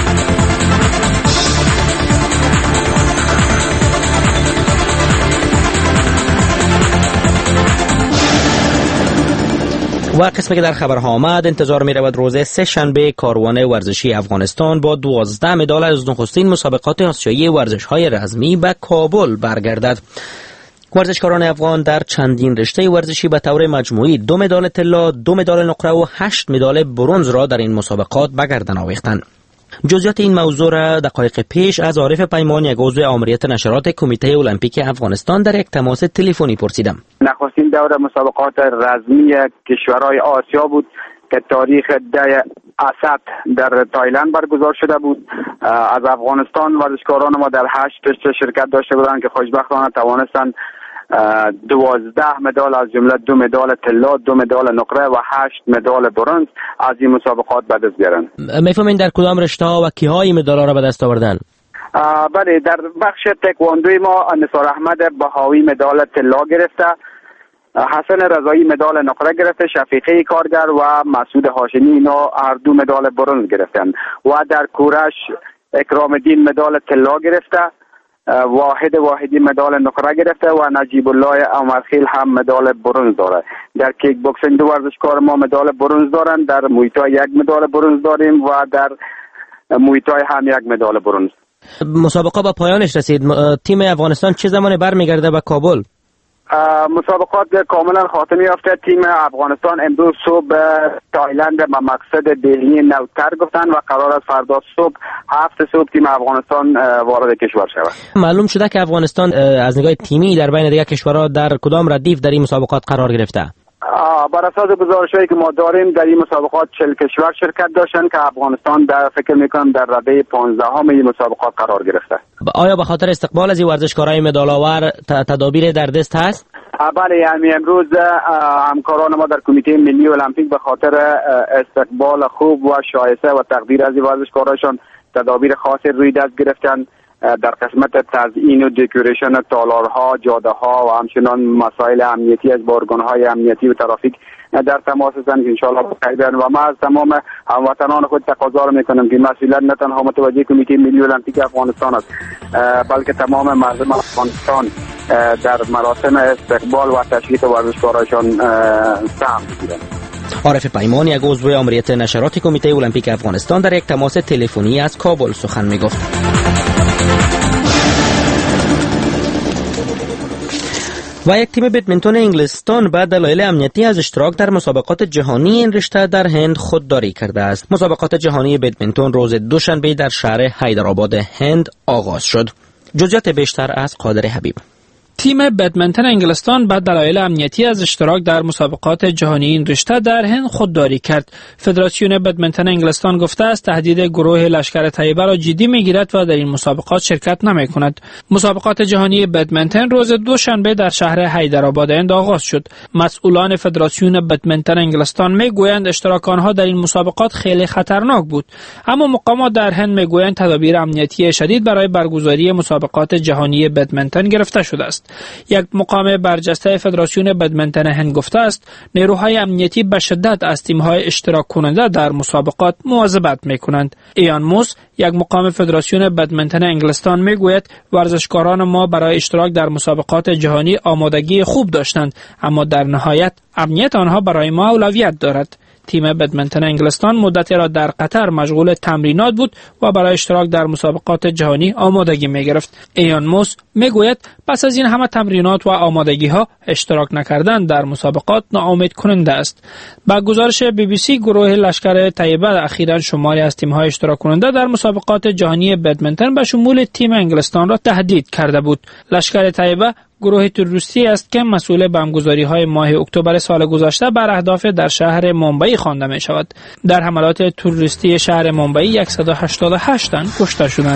و قسمی که در خبرها آمد، انتظار می رود روز سه شنبه کاروان ورزشی افغانستان با دوازده مدال از نخستین مسابقات آسیایی ورزش‌های رزمی به کابل برگردد. ورزشکاران افغان در چندین رشته ورزشی به طور مجموعی دو مدال طلا، دو مدال نقره و هشت مدال برنز را در این مسابقات به گردن آویختند. جزئیات این موضوع را دقایق پیش از عارف پیمان، یک عضو آمریت نشرات کمیته المپیک افغانستان، در یک تماس تلفنی پرسیدم. نخستین دوره مسابقات رزمی کشورهای آسیا بود که تاریخ ده اسد در تایلند برگزار شده بود. از افغانستان ورزشکاران ما در هشت رشته شرکت داشته بودند که خوشبختانه توانستند دوازده مدال از جمله دو مدال طلا، دو مدال نقره و هشت مدال برنز از این مسابقات به دست بیارند. میفهمین در کدام رشته ها و کیها این مدال ها را به دست آوردن؟ بله، در بخش تکواندوی ما نثار احمد بهاوی مدال طلا گرفته، حسن رضایی مدال نقره گرفته، شفیقه کارگر و مسعود هاشمی اینا هر دو مدال برنز گرفتند. و در کورش اکرام الدین مدال طلا گرفته، واحد واحدی مدال نقره گرفته و نجیب الله عمرخیل هم مدال برنز داره. در کیک بوکسینگ دو ورزشکار ما مدال برنز دارن، در موی تای یک مدال برنز داریم و در موی تای هم یک مدال برنز. مسابقه به پایانش رسید. تیم افغانستان چه زمان برمیگرده به کابل؟ مسابقات کاملا خاتمه یافته. تیم افغانستان امروز صبح تایلند به مقصد دهلی نوتر گفتن و قرار است فردا صبح هفت صبح تیم افغانستان وارد کشور شود. معلوم شده که افغانستان از نگاه تیمی در بین دیگر کشورها در کدام ردیف در این مسابقات قرار گرفته؟ بر اساس گزارش‌هایی که ما داریم در این مسابقات چهل کشور شرکت داشتن که افغانستان در فکر می‌کنم در رده پانزدهم این مسابقات قرار گرفته. آیا به خاطر استقبال از این ورزشکارای مدال‌آور تدابیر در دست هست؟ بله، یعنی امروز همکاران ما در کمیته ملی المپیک به خاطر استقبال خوب و شایسته و تقدیر از این ورزشکاراشان تدابیر خاصی روی دست گرفتن. در قسمت تزیین و دکوریشن تالارها، جاده ها و همچنان مسائل امنیتی از بارگان‌های امنیتی و ترافیک در تماس هستند که انشاءالله بخیرن. و ما از تمام هموطنان خود تقاضا میکنم که مسئولیت نه تنها متوجه کمیته ملی المپیک افغانستان است، بلکه تمام مردم افغانستان در مراسم استقبال و تشریف ورزشکارانشان سهم بگیرند. عارف پیمان، یک عضو آمریت نشرات کمیته المپیک افغانستان، در یک تماس تلفنی از کابل سخن میگفت. و یک تیم بدمنتون انگلستان به دلایل امنیتی از اشتراک در مسابقات جهانی این رشته در هند خودداری کرده است. مسابقات جهانی بدمنتون روز دوشنبه در شهر حیدرآباد هند آغاز شد. جزئیات بیشتر از قادر حبیب. تیم بدمنتون انگلستان به دلایل امنیتی از اشتراک در مسابقات جهانی این رشته در هند خودداری کرد. فدراسیون بدمنتون انگلستان گفته است تهدید گروه لشکر طیبه را جدی میگیرد و در این مسابقات شرکت نمیکند. مسابقات جهانی بدمنتون روز دوشنبه در شهر حیدرآباد هند آغاز شد. مسئولان فدراسیون بدمنتون انگلستان میگویند اشتراک آنها در این مسابقات خیلی خطرناک بود، اما مقامات در هند میگویند تدابیر امنیتی شدید برای برگزاری مسابقات جهانی بدمنتون گرفته شده است. یک مقام برجسته فدراسیون بدمنتون هند گفته است نیروهای امنیتی به شدت از تیم‌های اشتراک کننده در مسابقات مواظبت می‌کنند. ایان موس، یک مقام فدراسیون بدمنتون انگلستان میگوید ورزشکاران ما برای اشتراک در مسابقات جهانی آمادگی خوب داشتند، اما در نهایت امنیت آنها برای ما اولویت دارد. تیم بدمنتون انگلستان مدتی را در قطر مشغول تمرینات بود و برای اشتراک در مسابقات جهانی آمادگی می گرفت. ایان موس می گوید پس از این همه تمرینات و آمادگی ها اشتراک نکردن در مسابقات ناامید کننده است. با گزارش بی بی سی، گروه لشکر طیبه اخیراً شماری از تیم های اشتراک کننده در مسابقات جهانی بدمنتون به شمول تیم انگلستان را تهدید کرده بود. لشکر طیبه گروه تروریستی است که مسئول بمبگذاری‌های ماه اکتبر سال گذشته بر اهداف در شهر مومبئی خوانده می‌شود. در حملات تروریستی شهر مومبئی صد و هشتاد و هشت تن کشته شدند.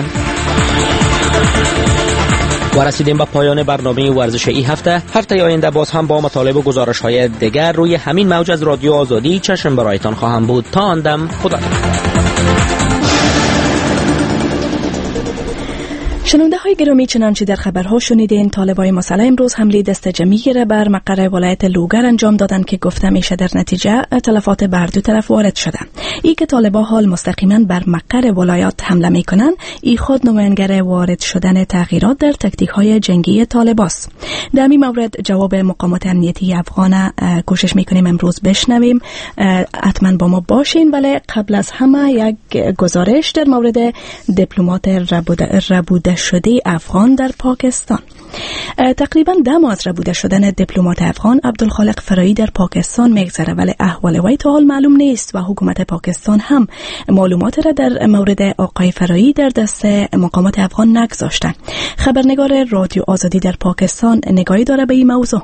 و رسیدیم به پایان برنامه ورزش این هفته. هفته آینده باز هم با مطالب و گزارش‌های دیگر روی همین موج از رادیو آزادی چشم برایتان خواهم بود. تا آن دم خدا. شنونده های گرامی، چنانچه در خبرها شنیدین، طالبای مسلح امروز حمله دست جمعی را بر مقر ولایت لوگر انجام دادند که گفته میشه در نتیجه تلفات بر دو طرف وارد شده. ای که طالبا حال مستقیما بر مقر ولایات حمله میکنن، ای خود نمایانگر وارد شدن تغییرات در تکتیک های جنگی طالباست. در این مورد جواب مقامات امنیتی افغان کوشش میکنیم امروز بشنویم. حتما با ما باشین. ولی قبل از همه یک گزارش در مورد دیپلمات ربوده, ربوده شده افغان در پاکستان. تقریبا ده ماه از ربوده شدن دیپلمات افغان عبدالخالق فرایی در پاکستان میگذره، ولی احوال وی تا حال معلوم نیست و حکومت پاکستان هم معلومات را در مورد آقای فرایی در دست مقامات افغان نگذاشته. خبرنگار رادیو آزادی در پاکستان نگاهی داره به این موضوع.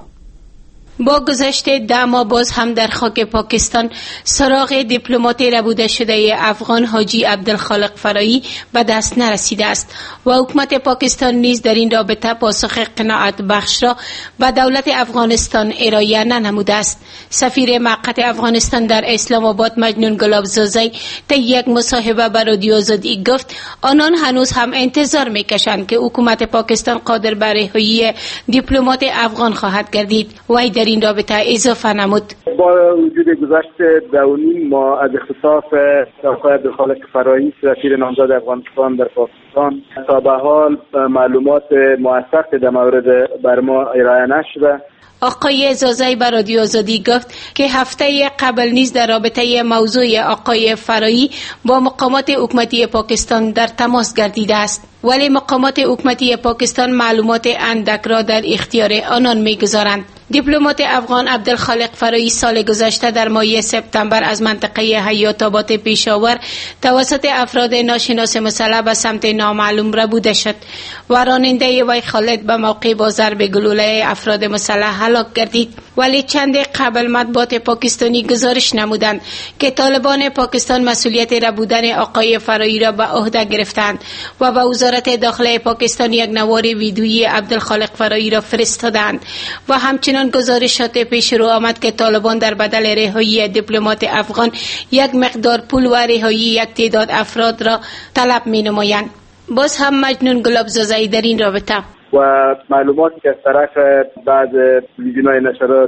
با گذشت ده ماه باز هم در خاک پاکستان سراغ دیپلمات ربوده شده افغان حاجی عبدالخالق فرایی به دست نرسیده است و حکومت پاکستان نیز در این رابطه پاسخ قناعت بخش را به دولت افغانستان ارائه ننموده است. سفیر موقت افغانستان در اسلام آباد مجنون گلابزاده طی یک مصاحبه به رادیو آزادی گفت آنان هنوز هم انتظار میکشند که حکومت پاکستان قادر بر رهایی دیپلمات افغان خواهد گردید. وی در این رابطه اضافه نمود. با وجود گذشت دو و نیم ماه از اختصاص آقای عبدالخالق فرایی سفیر نامزد افغانستان در پاکستان تا به حال معلومات موثق در مورد بر ما ارائه نشده. آقای زازای به رادیو آزادی گفت که هفته قبل نیز در رابطه موضوع آقای فرایی با مقامات حکومتی پاکستان در تماس گردیده است، ولی مقامات حکومتی پاکستان معلومات اندک را در اختیار آنان می‌گذارند. دیپلمات افغان عبدالخالق فرایی سال گذشته در ماه سپتامبر از منطقه حیات آباد پیشاور توسط افراد ناشناس مسلح به سمت نامعلوم ربوده شد و راننده وی خالد به موقع با ضرب گلوله افراد مسلح هلاک گردید. ولی چند قبل مطبوعات پاکستانی گزارش نمودند که طالبان پاکستان مسئولیت ربودن آقای فرایی را به عهده گرفتند و به وزارت داخله پاکستان یک نوار ویدیویی عبدالخالق فرایی را فرستادند و همچنان گزارشات پیش رو آمد که طالبان در بدل رهایی دیپلمات افغان یک مقدار پول و رهایی یک تعداد افراد را طلب می نمایند. باز هم مجنون گلابزاده‌ای در این رابطه و معلوماتی که از طرف بعض تلویزیون‌های نشرات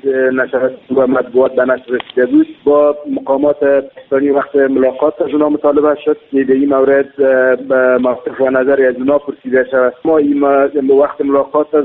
نشرات و مطبوعات به نشر رسیده بود با مقامات پاکستانی وقت ملاقات از اونها مطالبه شد که به این مورد به موقف و نظر از اونها پرسیده شود. ما این وقت ملاقات از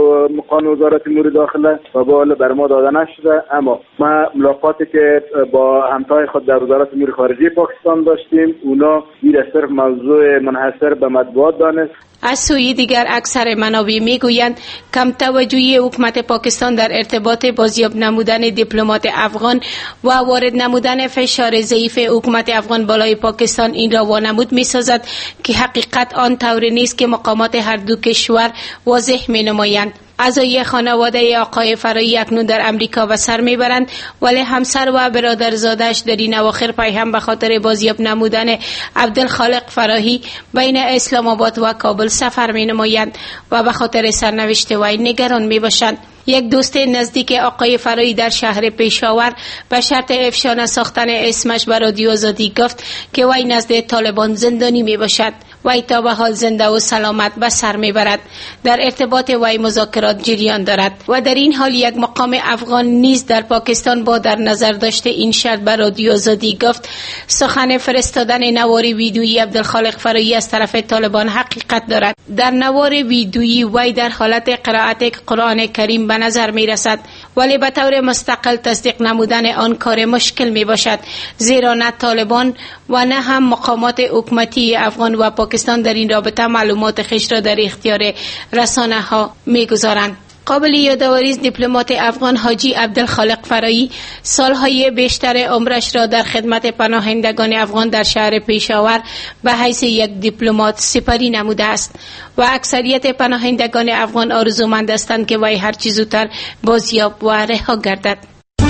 مقام وزارت امور داخله و با بر ما داده نشده، اما ما ملاقاتی که با همتای خود در وزارت امور خارجه پاکستان داشتیم اونا این صرف موضوع منحصر به مطبوعات دانست. از سوی دیگر اکثر منابع میگویند کم توجهی حکومت پاکستان در ارتباط بازیاب نمودن دیپلمات افغان و وارد نمودن فشار ضعیف حکومت افغان بالای پاکستان این را وانمود می‌سازد که حقیقت آن طور نیست که مقامات هر دو کشور واضح می‌نمایند. اعضای خانواده آقای فرایی اکنون در امریکا به سر میبرند، ولی همسر و برادرزادش در این اواخر پیهم به خاطر بازیاب نمودن عبدالخالق فرایی بین اسلام آباد و کابل سفر می نمایند و به خاطر سرنوشت وی نگران می باشند. یک دوست نزدیک آقای فرایی در شهر پشاور به شرط افشا نساختن اسمش به رادیو آزادی گفت که وی نزد طالبان زندانی می باشد. وی تا به حال زنده و سلامت به سر می برد. در ارتباط وی مذاکرات جریان دارد و در این حال یک مقام افغان نیز در پاکستان با در نظر داشته این شرط به رادیو آزادی گفت سخن فرستادن نوار ویدیویی عبدالخالق فرایی از طرف طالبان حقیقت دارد. در نوار ویدیویی وی در حالت قرائت قرآن کریم به نظر می رسد، ولی به طور مستقل تصدیق نمودن آن کار مشکل می باشد، زیرا نه طالبان و نه هم مقامات حکومتی افغان و پاکستان در این رابطه معلومات خویش را در اختیار رسانه ها می گذارند. قابل یادآوری است دیپلمات افغان حاجی عبدالخالق فرایی سالهای بیشتر عمرش را در خدمت پناهندگان افغان در شهر پشاور به حیث یک دیپلمات سپری نموده است و اکثریت پناهندگان افغان آرزومند هستند که وی هر چه زودتر بازیاب و رها گردد.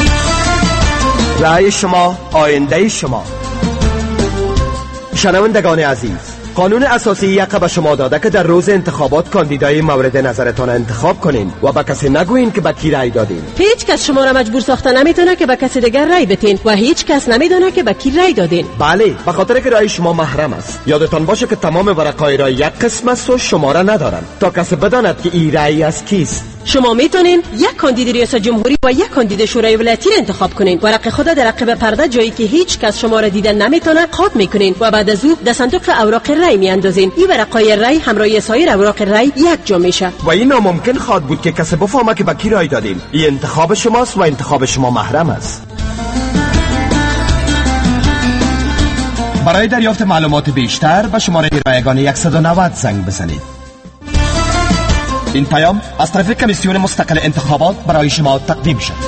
رأی شما آینده شما. شنوندگان عزیز، قانون اساسی یک به شما داده که در روز انتخابات کاندیدای مورد نظرتان انتخاب کنین و به کسی نگوین که به کی رای دادین. هیچ کس شما را مجبور ساخته نمیتونه که به کسی دیگر رای بدین و هیچ کس نمیدونه که به کی رای دادین. بله، به خاطر که رای شما محرم است. یادتان باشه که تمام ورقای رای یک قسم است و شماره ندارن تا کسی بداند که این رای از کیست. شما میتونین یک کاندید ریاست جمهوری و یک کاندید شورای ولایتی را انتخاب کنین. ورق خود در عقب پرده جایی که هیچ کس شما را دیدن نمیتونه قاب میکنین و بعد از او در صندوق اوراق رای میاندازین. این ورقای رای همراه سایر اوراق رای یک جا میشه و این ناممکن خواهد بود که کسی بفهمه که به کی رای دادین. این انتخاب شماست و انتخاب شما محرم است. برای دریافت معلومات بیشتر به شماره رایگان صد و نود زنگ بزنید. این پیام از طرف کمیسیون مستقل انتخابات برای شما تقدیم شد.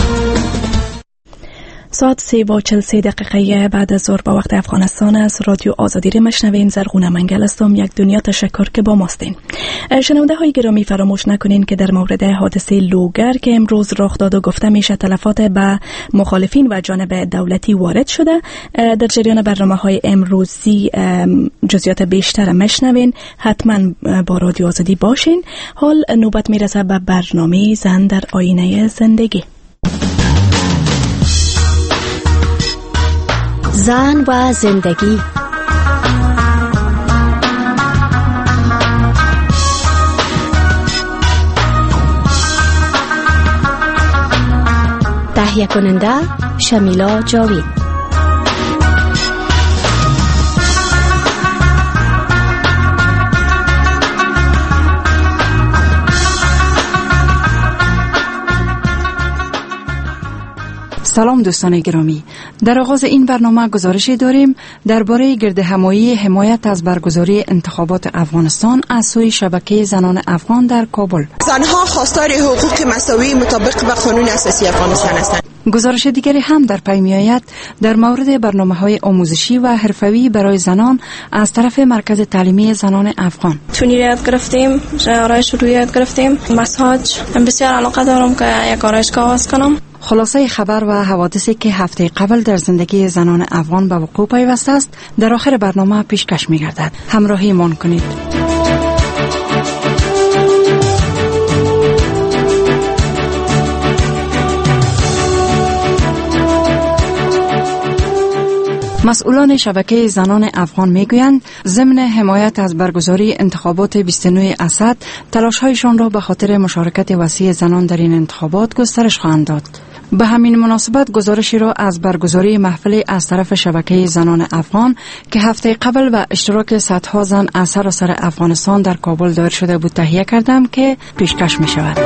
ساعت سه و چل سه دقیقه بعد از ظهر به وقت افغانستان است. رادیو آزادی را میشنوین. زرغونه منگل هستم. یک دنیا تشکر که با ماستین. شنونده های گرامی، فراموش نکنین که در مورد حادثه لوگر که امروز رخ داد و گفته میشه تلفات به مخالفین و جانب دولتی وارد شده، در جریان برنامه های امروزی جزئیات بیشتر میشنوین. حتما با رادیو آزادی باشین. حال نوبت میرسه به برنامه زن در آینه زندگی. زن و زندگی. تهیه کننده شمیلا جاوید. سلام دوستان گرامی، در آغاز این برنامه گزارشی داریم درباره گردهمایی حمایت از برگزاری انتخابات افغانستان از سوی شبکه زنان افغان در کابل. زنها خواستار حقوق مساوی مطابق با قانون اساسی افغانستان هستند. گزارش دیگری هم در پی می‌آید در مورد برنامه‌های آموزشی و حرفه‌ای برای زنان از طرف مرکز تعلیمی زنان افغان. تونی یاد گرفتیم، آرایش رو یاد گرفتیم، مساج. بسیار علاقه دارم که یک آرایشگاه باز کنم. خلاصه خبر و حوادثی که هفته قبل در زندگی زنان افغان به وقوع پیوسته است در آخر برنامه پیشکش می‌گردد. همراهی مان کنید. مسئولان شبکه زنان افغان میگویند ضمن حمایت از برگزاری انتخابات بیست و نه اسد تلاش‌هایشان را به خاطر مشارکت وسیع زنان در این انتخابات گسترش خواهند داد. به همین مناسبت گزارشی را از برگزاری محفلی از طرف شبکه زنان افغان که هفته قبل و اشتراک صدها زن از سراسر افغانستان در کابل دایر شده بود تهیه کردم که پیشکش می شود.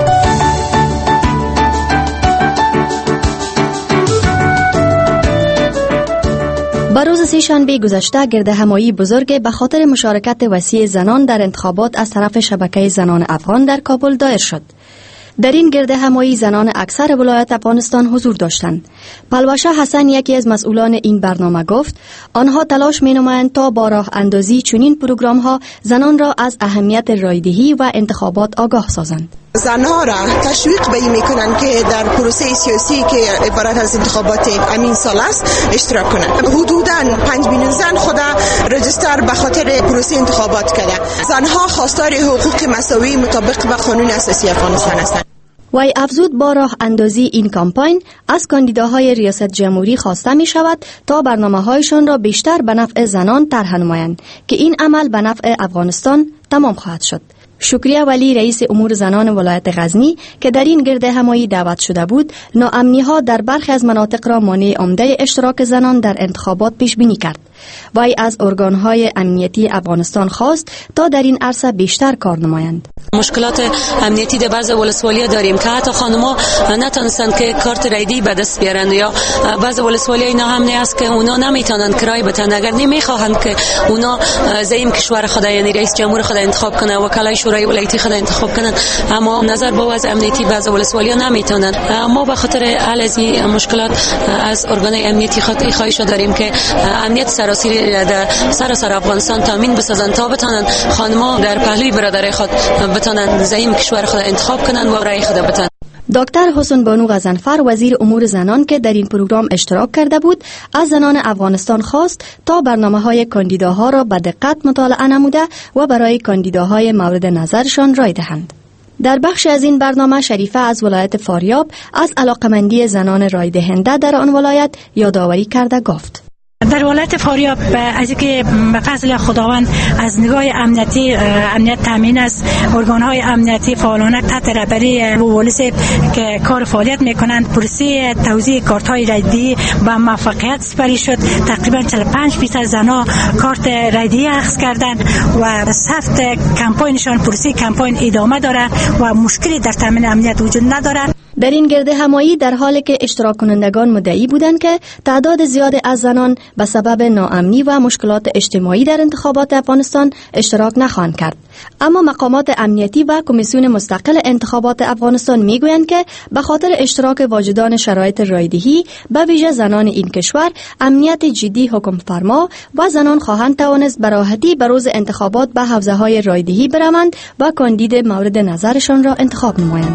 با روز سه‌شنبه گذشته گردهمایی بزرگ به خاطر مشارکت وسیع زنان در انتخابات از طرف شبکه زنان افغان در کابل دایر شد. در این گردهمایی زنان اکثر ولایت افغانستان حضور داشتند. پلوشه حسن یکی از مسئولان این برنامه گفت آنها تلاش می‌نمایند تا با راه اندازی چنین پروگرام‌ها زنان را از اهمیت رایدهی و انتخابات آگاه سازند. زنها را تشویق به این میکنن که در پروسه سیاسی که عبارت از انتخابات امین سال است اشتراک کنند. حدوداً پنج میلیون زن خدا رجیستر به خاطر پروسه انتخابات کرده. زنها خواستار حقوق مساوی مطابق با قانون اساسی افغانستان هستند. وی افزود با راه اندازی این کمپاین از کاندیداهای ریاست جمهوری خواسته می شود تا برنامه هایشان را بیشتر به نفع زنان طرح نمایند که این عمل به نفع افغانستان تمام خواهد شد. شکریه ولی رئیس امور زنان ولایت غزنی که در این گردهمایی دعوت شده بود ناامنی ها در برخی از مناطق را مانع عمده اشتراک زنان در انتخابات پیش بینی کرد. وی از ارگانهای امنیتی افغانستان خواست تا در این عرصه بیشتر کار نمایند. مشکلات امنیتی در بعض ولسوالی‌ها داریم که حتی خانم‌ها نتونستند که کارت رایدی به دست بیارن یا بعض ولسوالی‌ها اینا هم نه است که اونا نمیتونن کرای بتن اگر نمیخواهند که اونا زعیم کشور خود یعنی رئیس جمهور خود انتخاب کنه وکلای شورای ولایتی خود انتخاب کنن اما نظر به وضع امنیتی بعض ولسوالی‌ها نمیتونن. ما به خاطر حل از این مشکلات از ارگان‌های امنیتی خود خواهش داریم که امنیت سراسری در سراسر افغانستان تامین بسازند تا بتونن خانم‌ها در پهلوی برادرای خود بتونن زعیم کشور خود انتخاب کنن و رای خود بتن. دکتر حسن بانو غضنفر وزیر امور زنان که در این پروگرام اشتراک کرده بود از زنان افغانستان خواست تا برنامه‌های کاندیداها را به دقت مطالعه نموده و برای کاندیداهای مورد نظرشان رای دهند. در بخش از این برنامه شریفه از ولایت فاریاب از علاقمندی زنان رای دهنده در آن ولایت یادآوری کرده گفت: در ولایت فاریاب از اینکه به فضل خداوند از نگاه امنیتی امنیت تامین است، ارگان‌های امنیتی فعالانه تحت رهبری ولس که کار فعالیت می‌کنند، پروسه توزیع کارت‌های رایدهی با موفقیت سپری شد. تقریبا چهل و پنج درصد زنان کارت رایدهی اخذ کردند و سخت کمپاینشان پروسه کمپاین ادامه دارد و مشکلی در تامین امنیت وجود ندارد. در این گردهمایی در حالی که اشتراک کنندگان مدعی بودند که تعداد زیاد از زنان به سبب ناامنی و مشکلات اجتماعی در انتخابات افغانستان اشتراک نخواهند کرد، اما مقامات امنیتی و کمیسیون مستقل انتخابات افغانستان میگویند که به خاطر اشتراک واجدان شرایط رایدهی به ویژه زنان این کشور امنیت جدی حکم فرما و زنان خواهند توانست به راحتی به روز انتخابات به حوزه‌های رایدهی بروند و کاندید مورد نظرشان را انتخاب نمایند.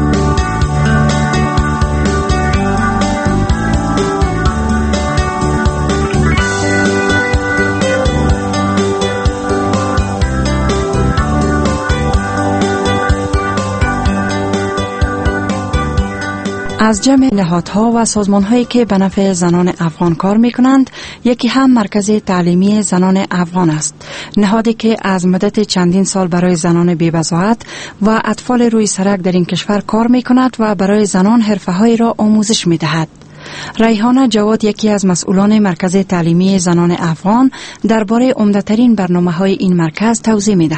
از جمع نهادها و سازمان‌هایی که به نفع زنان افغان کار می‌کنند، یکی هم مرکز تعلیمی زنان افغان است. نهادی که از مدت چندین سال برای زنان بی‌وضاحت و اطفال روی سرک در این کشور کار می‌کند و برای زنان حرفه‌هایی را آموزش می‌دهد. ریحانه جواد یکی از مسئولان مرکز تعلیمی زنان افغان درباره عمده‌ترین برنامه‌های این مرکز توضیح می‌دهد.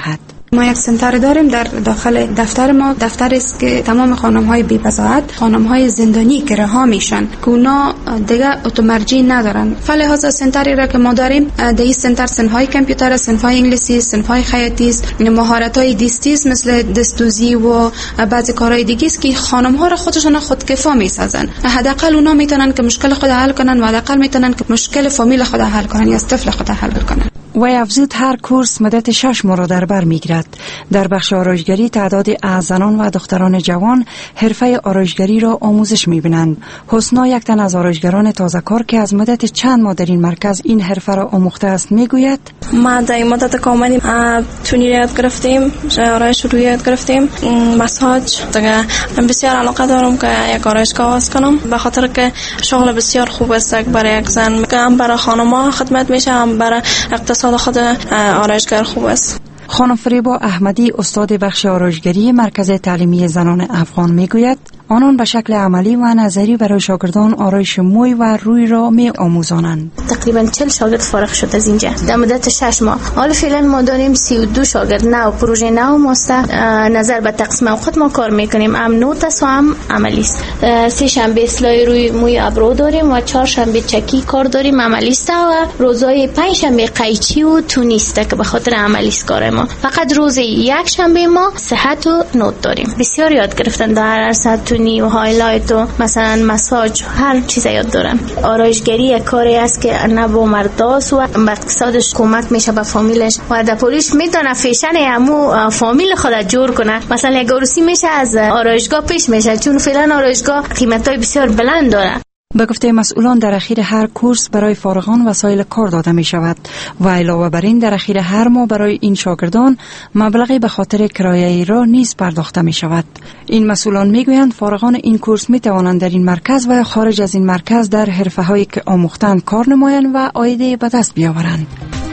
ما یک سنتر داریم در داخل دفتر ما، دفتر است که تمام خانم‌های بی‌بضاعت، خانم‌های زندانی که رها میشن که اونا دیگه اتومرجی ندارن. فلحاظ سنتری را که ما داریم، در این سنتر صنف‌های کامپیوتر، صنف‌های انگلیسی، صنف‌های خیاطی است، مهارت‌های دستی است مثل دستوزی و بعضی کارهای دیگه است که خانم‌ها را خودشون خودکفا میسازن. حداقل اونا میتونن که مشکل خود حل کنن و حداقل میتونن که مشکل فامیل خود حل کنن یا طفل خود حل کنن. و افزود هر کورس مدت شش ماه را در بر میگیرد. در بخش آرایشگری تعداد از زنان و دختران جوان حرفه آرایشگری را آموزش میبینند. حسنا یک تن از آرایشگران تازه کار که از مدت چند ماه در این مرکز این حرفه را آموخته است میگوید: ما در این مدت که آمدیم تونی یاد گرفتیم، آرایش رو یاد گرفتیم، مساج دیگه. بسیار علاقه دارم که یک آرایشگاه باز کنم، به خاطر که شغل بسیار خوب است برای یک زن، که هم برای خانم‌ها خدمت میشه، هم برای اقتصاد خود آرایشگر خوب است. خانم فریبا احمدی استاد بخش آرایشگری مرکز تعلیمی زنان افغان میگوید آنان به شکل عملی و نظری برای شاگردان آرایش موی و روی را می آموزانند. تقریبا چهل شاگرد فارغ شد از اینجا در مدت شش ماه. حالا فعلا ما داریم سی و دو شاگرد نو، پروژه نو ماست. نظر به تقسیم اوقات ما کار میکنیم، هم نوت است و هم عملی است. سه شنبه اصلاح روی موی ابرو داریم و چهار شنبه چکی کار داریم، عملی است. و روزهای پنج شنبه قیچی و تونی است که به خاطر عملی است کار ما. فقط روز یک شنبه ما صحت و نوت داریم. بسیار یاد گرفتن در صحت و هایلایت و مثلا مساج، هر چیز یاد دارن. آرایشگری یک کاری است که نه با مرداست و به اقتصادش کمک میشه به فامیلش و در پولیش میتونه فیشن همو فامیل خود جور کنه. مثلا یک عروسی میشه از آرایشگاه پیش میشه، چون فعلا آرایشگاه قیمتای بسیار بلند داره. به گفته مسئولان در اخیر هر کورس برای فارغان وسایل کار داده می شود و علاوه بر این در اخیر هر ماه برای این شاگردان مبلغی به خاطر کرایه را نیز پرداخته می شود. این مسئولان می گویند فارغان این کورس می توانند در این مرکز و خارج از این مرکز در حرفه هایی که آموختند کار نمایند و عاید به دست بیاورند.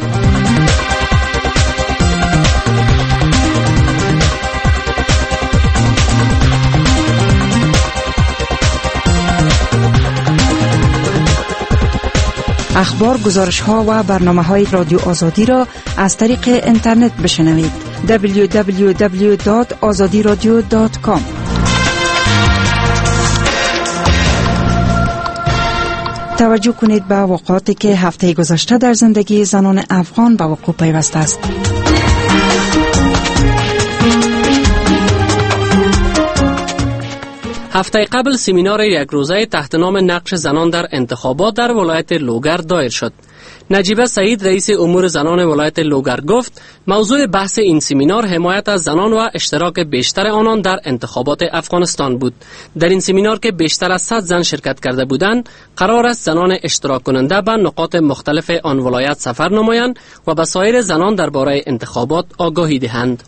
اخبار، گزارش ها و برنامه های رادیو آزادی را از طریق اینترنت بشنوید. دبلیو دبلیو دبلیو دات آزادی رادیو دات کام. توجه کنید به واقعاتی که هفته گذشته در زندگی زنان افغان به وقوع پیوسته است. هفته قبل سمینار یک روزه تحت نام نقش زنان در انتخابات در ولایت لوگر دایر شد. نجیبه سعید رئیس امور زنان ولایت لوگر گفت موضوع بحث این سمینار حمایت از زنان و اشتراک بیشتر آنان در انتخابات افغانستان بود. در این سمینار که بیشتر از صد زن شرکت کرده بودند، قرار است زنان اشتراک کننده به نقاط مختلف آن ولایت سفر نمایند و به سایر زنان درباره انتخابات آگاهی دهند.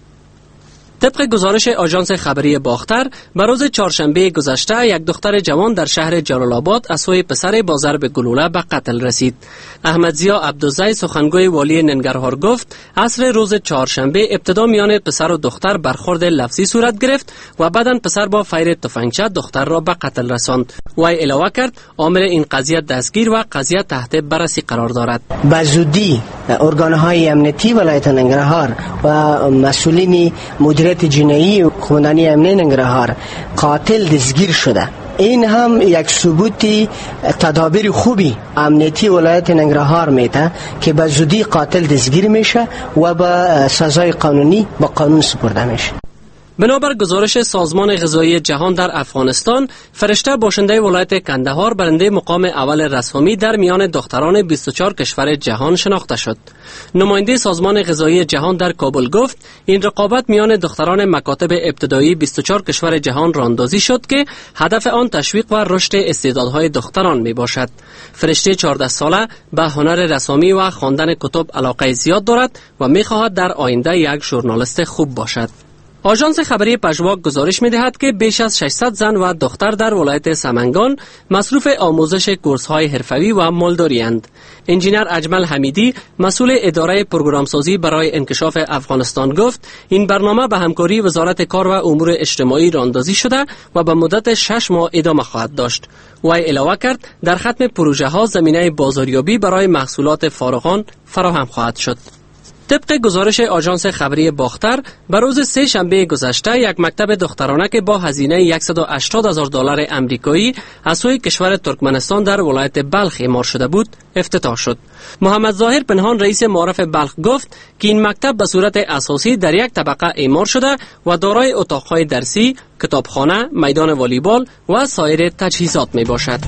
طبق گزارش آژانس خبری باختر، به روز چهارشنبه گذشته یک دختر جوان در شهر جلال آباد از سوی پسر با ضرب گلوله به قتل رسید. احمد ضیا عبدالزی سخنگوی والی ننگرهار گفت عصر روز چهارشنبه ابتدا میان پسر و دختر برخورد لفظی صورت گرفت و بعداً پسر با فیر تفنگچه دختر را به قتل رساند. وی علاوه کرد عامل این قضیه دستگیر و قضیه تحت بررسی قرار دارد. به زودی ارگان‌های امنیتی ولایت ننگرهار و مسئولین مدیریت جنایی و قماندانی امنیتی ننگرهار قاتل دستگیر شده. این هم یک ثبوتی تدابیر خوبی امنیتی ولایت ننگرهار میده که به زودی قاتل دستگیر میشه و به سزای قانونی با قانون سپرده میشه. بنابر گزارش سازمان غذایی جهان در افغانستان، فرشته باشنده ولایت کندهار برنده مقام اول رسمی در میان دختران بیست و چهار کشور جهان شناخته شد. نماینده سازمان غذایی جهان در کابل گفت این رقابت میان دختران مکاتب ابتدایی بیست و چهار کشور جهان راندازی شد که هدف آن تشویق و رشد استعدادهای دختران می باشد. فرشته چهارده ساله به هنر رسامی و خواندن کتب علاقه زیاد دارد و می خواهد در آینده یک ژورنالیست خوب باشد. آژانس خبری پژواک گزارش می‌دهد که بیش از ششصد زن و دختر در ولایت سمنگان مصروف آموزش کورس‌های حرفه‌ای و مالداری اند. انجینر اجمل حمیدی مسئول اداره پروگرامسازی برای انکشاف افغانستان گفت این برنامه به همکاری وزارت کار و امور اجتماعی راندازی شده و به مدت شش ماه ادامه خواهد داشت. وی علاوه کرد در ختم پروژه ها زمینه بازاریابی برای محصولات فارغان فراهم خواهد شد. طبق گزارش آژانس خبری باختر به روز سه شنبه گذشته یک مکتب دخترانه که با هزینه صد و هشتاد هزار دلار امریکایی از سوی کشور ترکمنستان در ولایت بلخ اعمار شده بود افتتاح شد. محمد ظاهر پنهان رئیس معارف بلخ گفت که این مکتب به صورت اساسی در یک طبقه اعمار شده و دارای اتاقهای درسی، کتابخانه، میدان والیبال و سایر تجهیزات می باشد.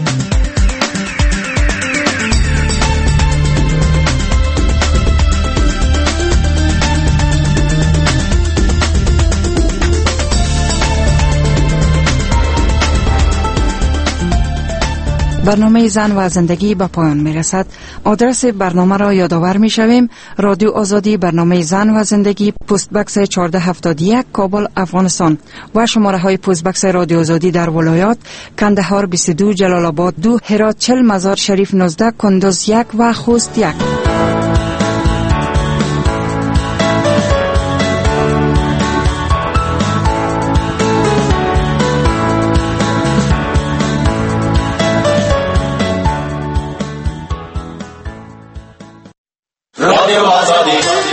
برنامه زن و زندگی به پایان می رسد. آدرس برنامه را یادآور می شویم. رادیو آزادی، برنامه زن و زندگی، پست بکس چهارده هفتاد و یک، کابل، افغانستان. و شماره های پست بکس رادیو آزادی در ولایات: کندهار بیست و دو، جلال آباد دو، هرات چهل، مزار شریف نوزده، کندوز یک و خوست یک. رادیو آزادی.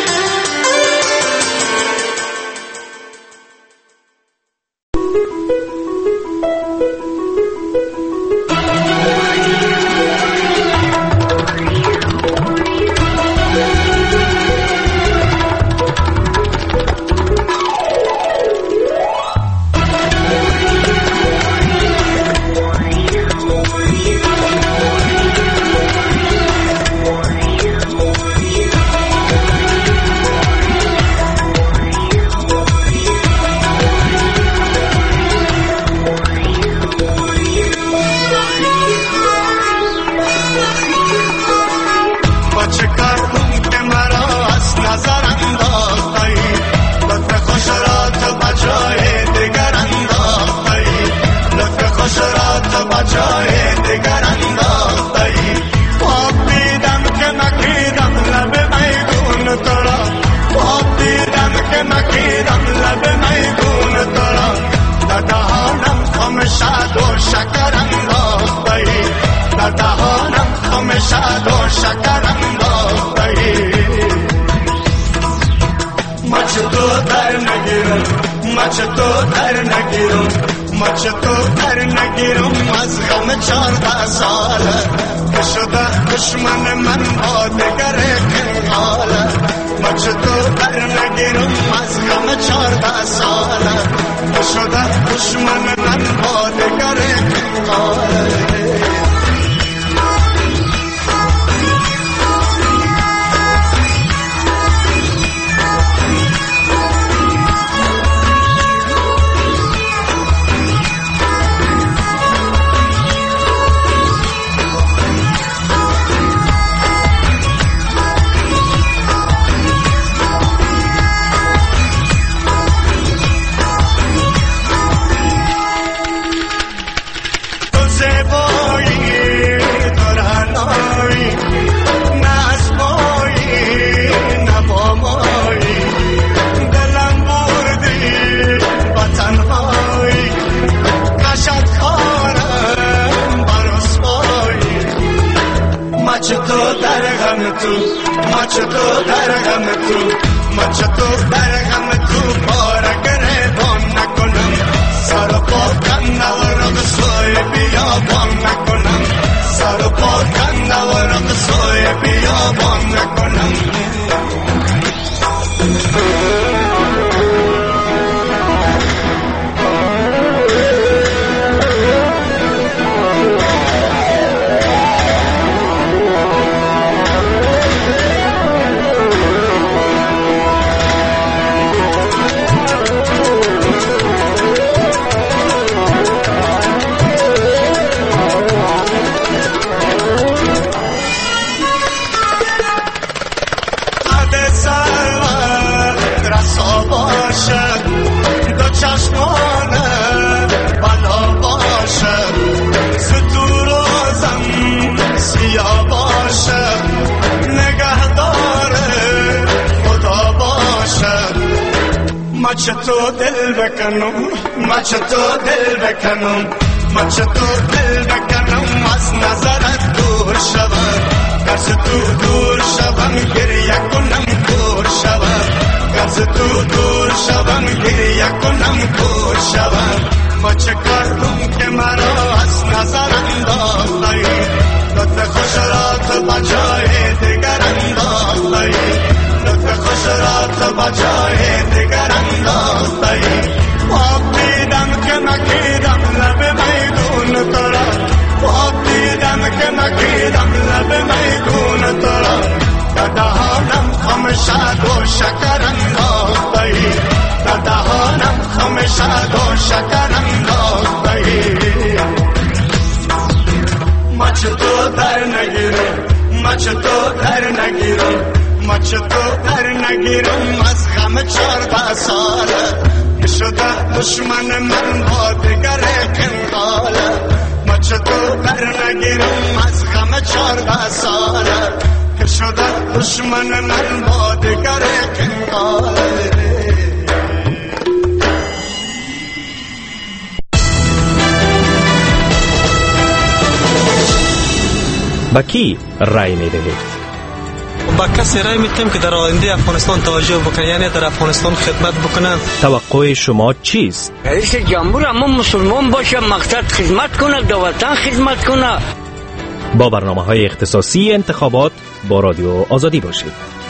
تو دل بکنم من چطور دل بکنم من چطور دل بکنم از نظرت دور شود از تو دور شوم گریه کنم کور شوم از تو دور شوم گریه کنم کور شوم ما چه کردم که مرا از نظر انداختی لطف خوش را تو بجای دیگر انداختی لطف خوش را تو بجای دیگر انداختی خواب دیدم که نکیدم لب میدون تو را خواب دیدم که نکیدم لب میدون تو را در دهانم خمشد و شکر انداختی در دهانم خمشد و شکر انداختی مچ تو در نگیرم مچ تو در نگیرم مچ تو در نگیرم از غم چارده ساله شده دشمن من با دیگر کنقاله مچ تو در نگیرم از غم چارده ساله که شده دشمن من با دیگر کنقاله. با کی رای می دهید؟ با کسی رای میدیم که در آینده افغانستان توجه بکنه، یعنی در افغانستان خدمت بکنه. توقع شما چیست؟ رئیس جمهور اما مسلمان باشه، مقصد خدمت کنه، در وطن خدمت کنه. با برنامه های اختصاصی انتخابات با رادیو آزادی باشید.